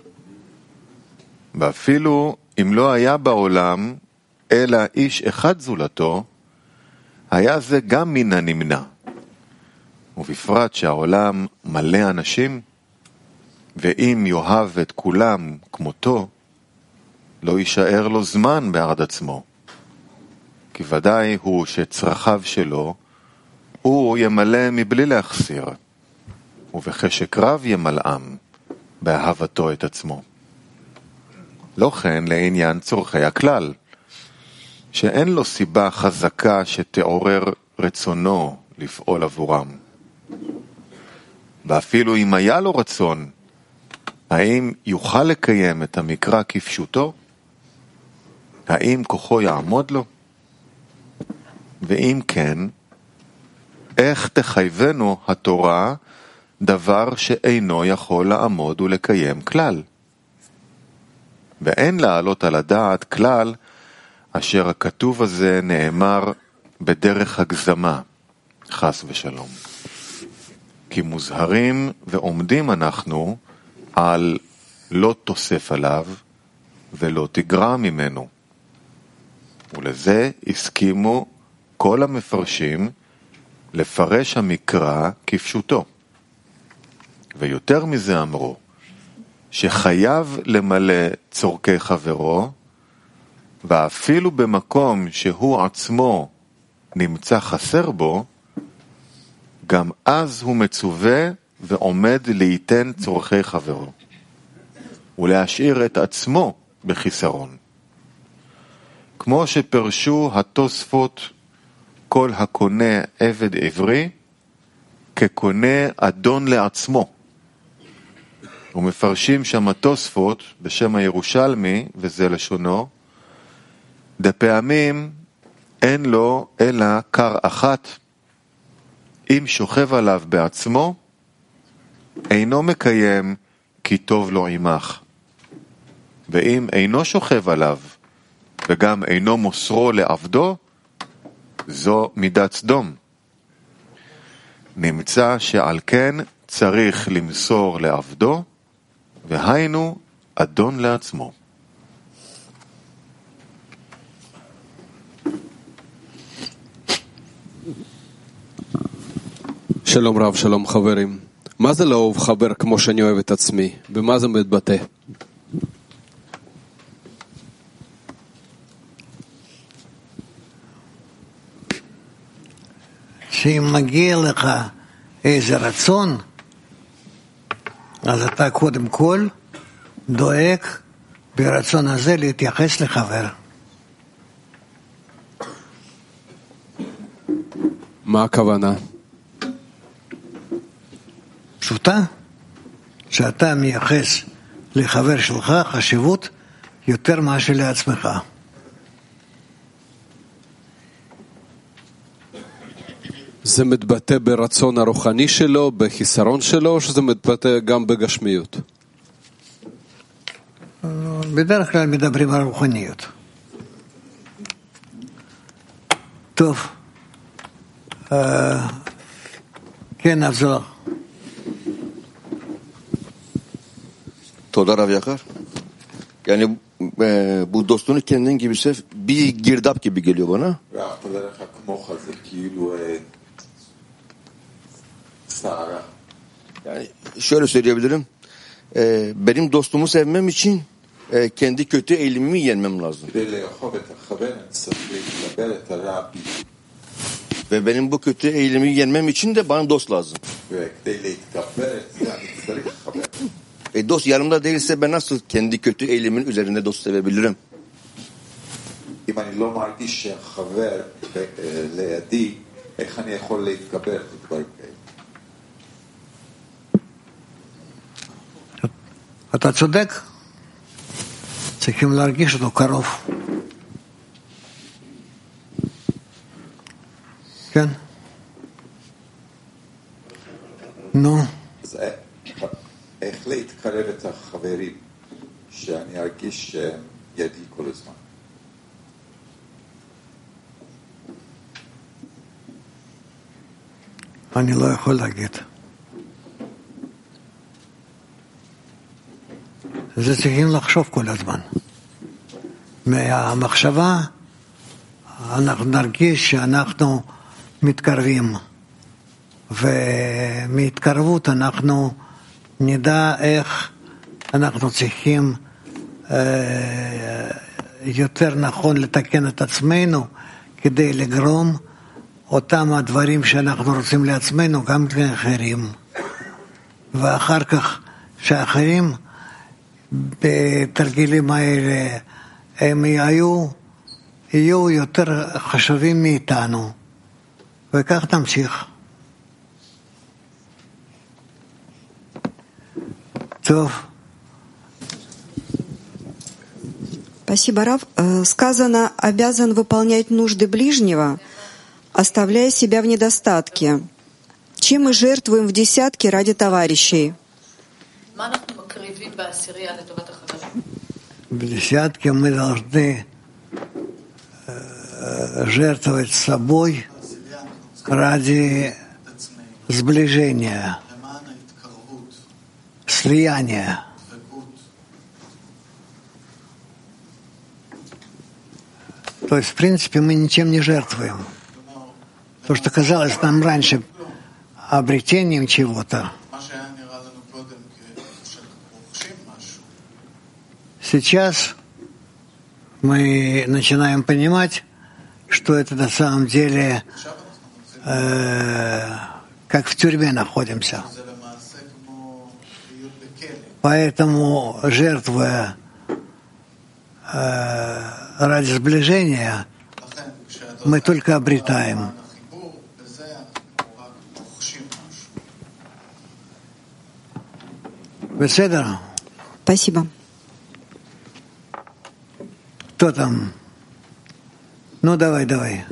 Speaker 16: ואפילו אם לא היה בעולם אלא איש אחד זולתו, היה זה גם מן הנמנע. ובפרט שהעולם מלא אנשים, ואם יאהב את כולם כמותו, לא יישאר לו זמן בעד עצמו. כי ודאי הוא שצרכיו שלו, הוא ימלא מבלי להחסיר, ובחשק רב ימלאם באהבתו את עצמו. לא כן לעניין צורכי הכלל, שאין לו סיבה חזקה שתעורר רצונו לפעול עבורם. ואפילו אם היה לו רצון, האם יוכל לקיים את המקרא כפשוטו? האם כוחו יעמוד לו? ואם כן, איך תחייבנו התורה דבר שאינו יכול לעמוד ולקיים כלל? ואין להעלות על הדעת כלל אשר הכתוב הזה נאמר בדרך הגזמה, חס ושלום. כי מוזהרים ועומדים אנחנו על לא תוסף עליו ולא תגרע ממנו. ולזה הסכימו כל המפרשים לפרש המקרא כפשוטו. ויותר מזה אמרו, שחייב למלא צורכי חברו, ואפילו במקום שהוא עצמו נמצא חסר בו, גם אז הוא מצווה ועומד ליתן צורכי חברו, ולהשאיר את עצמו בחיסרון. כמו שפרשו התוספות, כל הקונה עבד עברי, כקונה אדון לעצמו. ומפרשים שם התוספות בשם הירושלמי, וזה לשונו, דפעמים אין לו אלא קר אחת, אם שוכב עליו בעצמו, אינו מקיים כי טוב לו עמך. ואם אינו שוכב עליו, וגם אינו מוסרו לעבדו, זו מידת סדום. נמצא שעל כן צריך למסור לעבדו, והיינו אדון לעצמו.
Speaker 17: שלום רב, שלום חברים. מה זה לאהוב חבר כמו שאני אוהב את עצמי? במה זה מתבטא?
Speaker 6: שאם מגיע לך איזה רצון, אז אתה קודם כל דואג ברצון הזה להתייחס לחבר.
Speaker 17: מה הכוונה?
Speaker 6: פשוטה, שאתה מייחס לחבר שלך חשיבות יותר מאשר לעצמך.
Speaker 17: זה מתבטא ברצון הרוחני שלו, בחיסרון שלו, או שזה מתבטא גם בגשמיות?
Speaker 6: בדרך כלל מדברים על רוחניות. טוב. כן, אבזור.
Speaker 4: Toda Rav Yakar. Yani bu dostunu kendin gibi sev, bir girdap gibi geliyor bana. Yani şöyle söyleyebilirim. Benim dostumu sevmem için kendi kötü eğilimimi yenmem lazım. Ve benim bu kötü eğilimi yenmem için de bana dost lazım. Dost yanımda değilse ben nasıl kendi kötü eğilimin üzerinde dost sevebilirim?
Speaker 11: אם אני לא מרגיש שהחבר לידי, איך אני יכול להתגבר לדברים כאלה?
Speaker 6: אתה צודק. צריכים להרגיש אותו קרוב. כן? נו.
Speaker 11: אז איך להתקרב את החברים שאני ארגיש ידי כל הזמן?
Speaker 6: אני לא יכול להגיד. זה צריכים לחשוב כל הזמן. מהמחשבה אנחנו נרגיש שאנחנו מתקרבים, ומהתקרבות אנחנו נדע איך אנחנו צריכים יותר נכון לתקן את עצמנו כדי לגרום אותם הדברים שאנחנו רוצים לעצמנו גם לאחרים, ואחר כך שהאחרים בתרגילים האלה הם יהיו יותר חשובים מאיתנו, וכך נמשיך. טוב.
Speaker 18: Спасибо, Рав. Сказано, обязан выполнять нужды ближнего, оставляя себя в недостатке. Чем мы жертвуем в десятке ради товарищей?
Speaker 6: В десятке мы должны жертвовать собой ради сближения, слияния. То есть, в принципе, мы ничем не жертвуем. То, что казалось нам раньше обретением чего-то, сейчас мы начинаем понимать, что это на самом деле как в тюрьме находимся. Поэтому, жертвуя ради сближения, мы только обретаем. Беседа?
Speaker 18: Спасибо.
Speaker 6: Кто там? Ну, давай.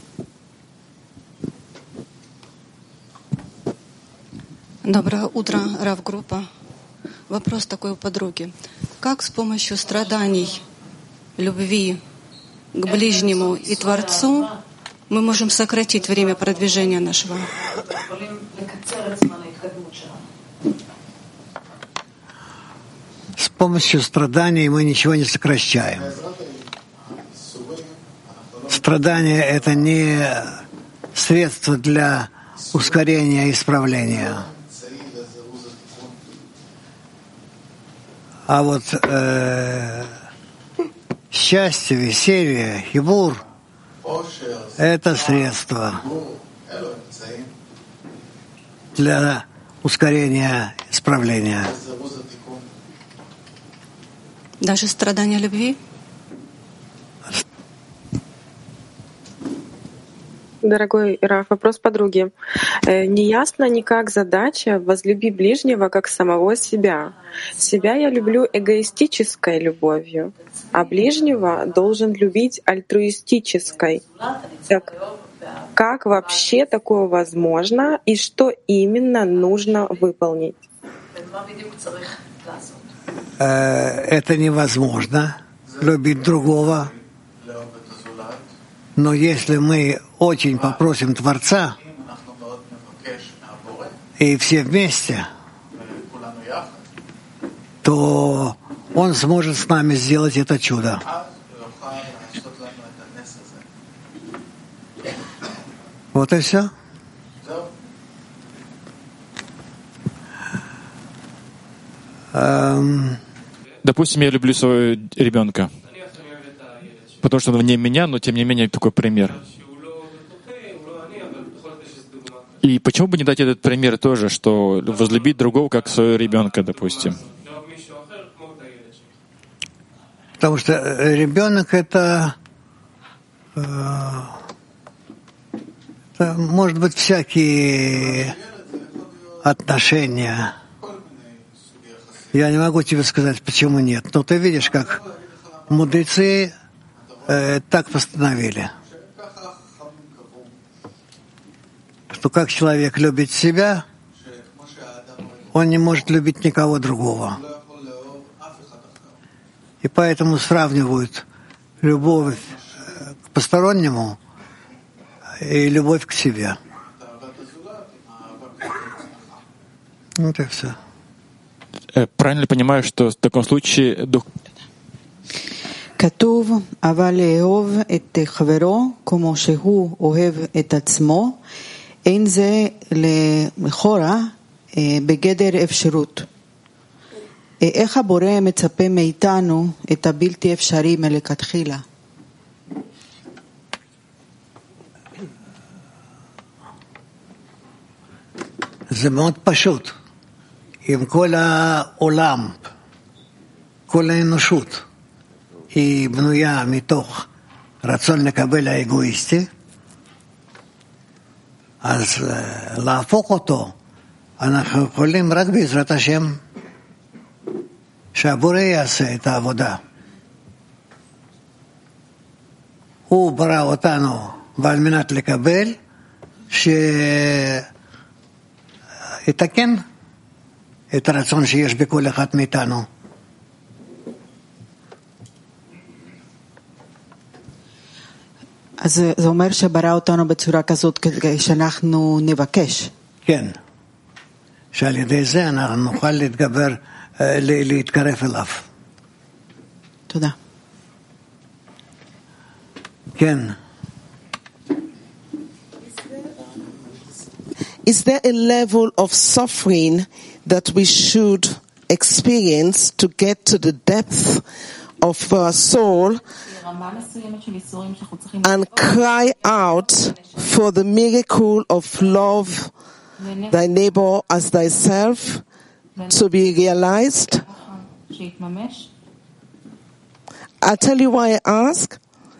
Speaker 19: Доброе утро, Рав-группа. Вопрос такой у подруги. Как с помощью страданий, любви к ближнему и Творцу мы можем сократить время продвижения нашего?
Speaker 6: С помощью страданий мы ничего не сокращаем. Страдание — это не средство для ускорения и исправления. А вот счастье, веселье, хибур — это средство для ускорения исправления.
Speaker 19: Даже страдания любви?
Speaker 20: Дорогой Раф, вопрос подруги. Неясно никак задача «возлюби ближнего как самого себя». Себя я люблю эгоистической любовью, а ближнего должен любить альтруистической. Так как вообще такое возможно и что именно нужно выполнить?
Speaker 6: Это невозможно, любить другого. Но если мы очень попросим Творца, и все вместе, то Он сможет с нами сделать это чудо. Вот и все.
Speaker 21: Допустим, я люблю своего ребенка, потому что он вне меня, но тем не менее такой пример. И почему бы не дать этот пример тоже, что возлюбить другого как своего ребенка, допустим?
Speaker 6: Потому что ребенок — это может быть всякие отношения. Я не могу тебе сказать, почему нет. Но ты видишь, как мудрецы так постановили. что как человек любит себя, он не может любить никого другого. И поэтому сравнивают любовь к постороннему и любовь к себе. Вот и все.
Speaker 21: Правильно ли понимаю, что в таком случае дух...
Speaker 3: כתוב, אבל לאהוב את חברו כמו שהוא אוהב את עצמו, אין זה לכאורה בגדר אפשרות. איך הבורא מצפה מאיתנו את הבלתי אפשרי מלכתחילה?
Speaker 6: זה מאוד פשוט. אם כל העולם, כל האנושות, היא בנויה מתוך רצון לקבל האגואיסטי, אז להפוך אותו, אנחנו יכולים רק בעזרת השם, שהבורא יעשה את העבודה. הוא ברא אותנו ועל מנת לקבל, שיתקן את הרצון שיש בכל אחד מאיתנו.
Speaker 3: אז זה אומר שברא אותנו בצורה כזאת כדי שאנחנו נבקש.
Speaker 6: כן. שעל ידי זה אנחנו נוכל להתקרב אליו.
Speaker 3: תודה.
Speaker 6: כן.
Speaker 22: Is there a level of suffering that we should experience to get to the depth of our soul and cry out for the miracle of love thy neighbor as thyself to be realized? I'll tell you why I ask.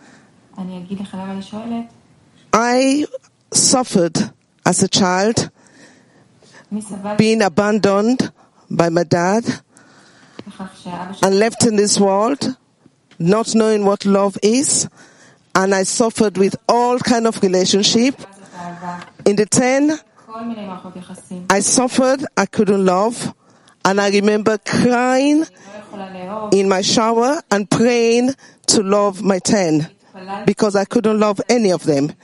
Speaker 22: I suffered as a child, being abandoned by my dad and left in this world, not knowing what love is, and I suffered with all kind of relationship. In the 10, I suffered, I couldn't love, and I remember crying in my shower and praying to love my 10 because I couldn't love any of them.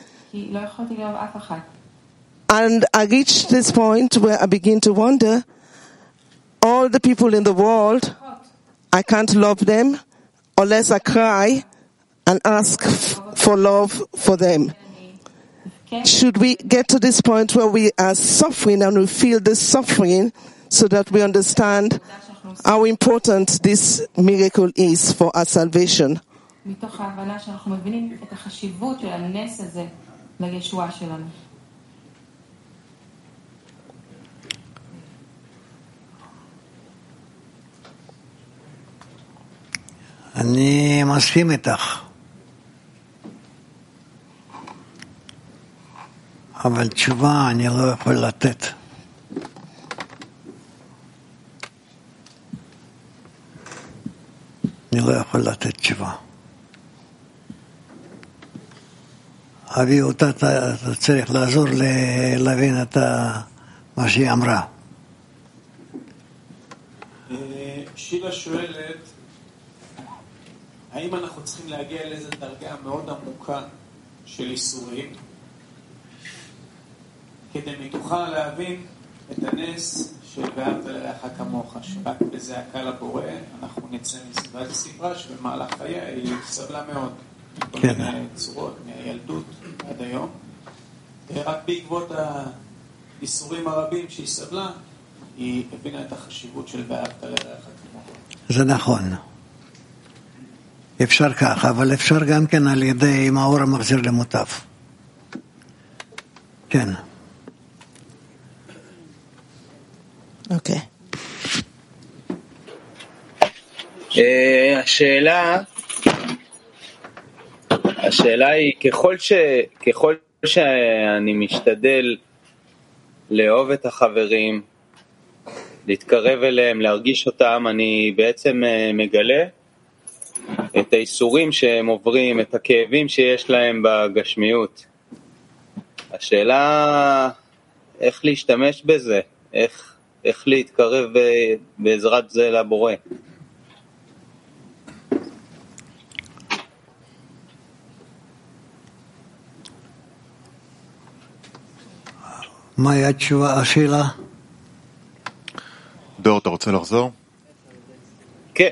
Speaker 22: And I reached this point where I begin to wonder, all the people in the world, I can't love them unless I cry and ask for love for them. Should we get to this point where we are suffering and we feel this suffering so that we understand how important this miracle is for our salvation?
Speaker 6: אני מסכים איתך. אבל תשובה אני לא יכול לתת. אני לא יכול לתת תשובה. אבי אותה צריך לעזור להבין את מה שהיא אמרה.
Speaker 23: שילה שואלת, האם אנחנו צריכים להגיע לאיזו דרגה מאוד עמוקה של איסורים כדי מתוכה להבין את הנס של ואהבת לרעך כמוך, שרק בזעקה לבורא אנחנו נצא מזה. ואז היא סיפרה שבמהלך חייה היא סבלה מאוד כל מיני צורות מהילדות עד היום, רק בעקבות האיסורים הרבים שהיא סבלה היא הבינה את החשיבות של ואהבת לרעך כמוך.
Speaker 6: זה נכון, אפשר ככה, אבל אפשר גם כן על ידי מאור המחזיר למוטב. כן.
Speaker 22: אוקיי.
Speaker 24: השאלה היא, ככל שאני משתדל לאהוב את החברים, להתקרב אליהם, להרגיש אותם, אני בעצם מגלה את האיסורים שהם עוברים, את הכאבים שיש להם בגשמיות. השאלה איך להשתמש בזה, איך להתקרב בעזרת זה לבורא.
Speaker 6: מה היה השאלה?
Speaker 16: דור, אתה רוצה לחזור?
Speaker 24: כן.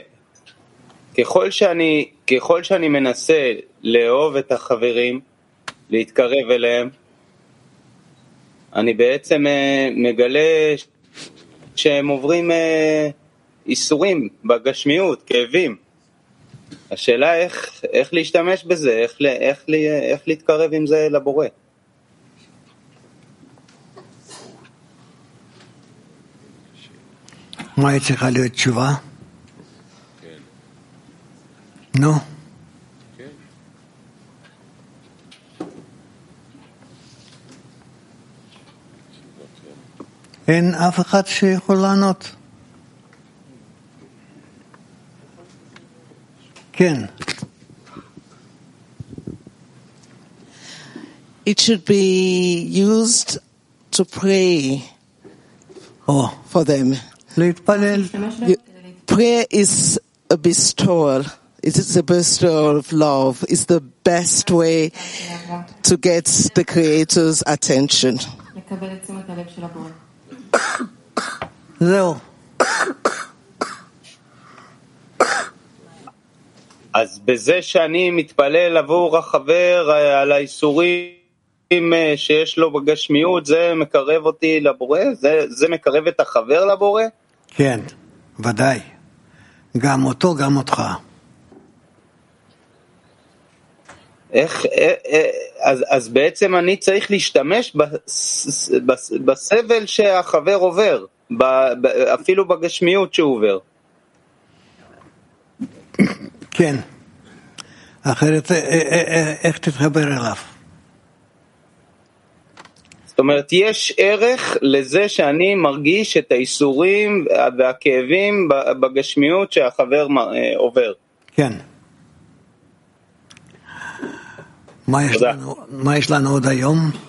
Speaker 24: ככל שאני מנסה לאהוב את החברים, להתקרב אליהם, אני בעצם מגלה שהם עוברים איסורים בגשמיות, כאבים. השאלה איך להשתמש בזה, איך להתקרב עם זה לבורא.
Speaker 6: מה היא צריכה להיות תשובה? נו. אין אף אחד שיכול לענות. כן.
Speaker 22: It should be used to pray for them. Prayer is a bestowal. It is a bestowal of love. It's the best way to get the Creator's attention.
Speaker 6: זהו.
Speaker 24: אז בזה שאני מתפלל עבור החבר על האיסורים שיש לו בגשמיות, זה מקרב אותי לבורא? זה מקרב את החבר לבורא?
Speaker 6: כן, ודאי. גם אותו, גם אותך.
Speaker 24: אז בעצם אני צריך להשתמש בסבל שהחבר עובר, אפילו בגשמיות שהוא עובר.
Speaker 6: כן. אחרת איך תתחבר אליו?
Speaker 24: זאת אומרת, יש ערך לזה שאני מרגיש את האיסורים והכאבים בגשמיות שהחבר עובר.
Speaker 6: כן. מה יש לנו עוד היום?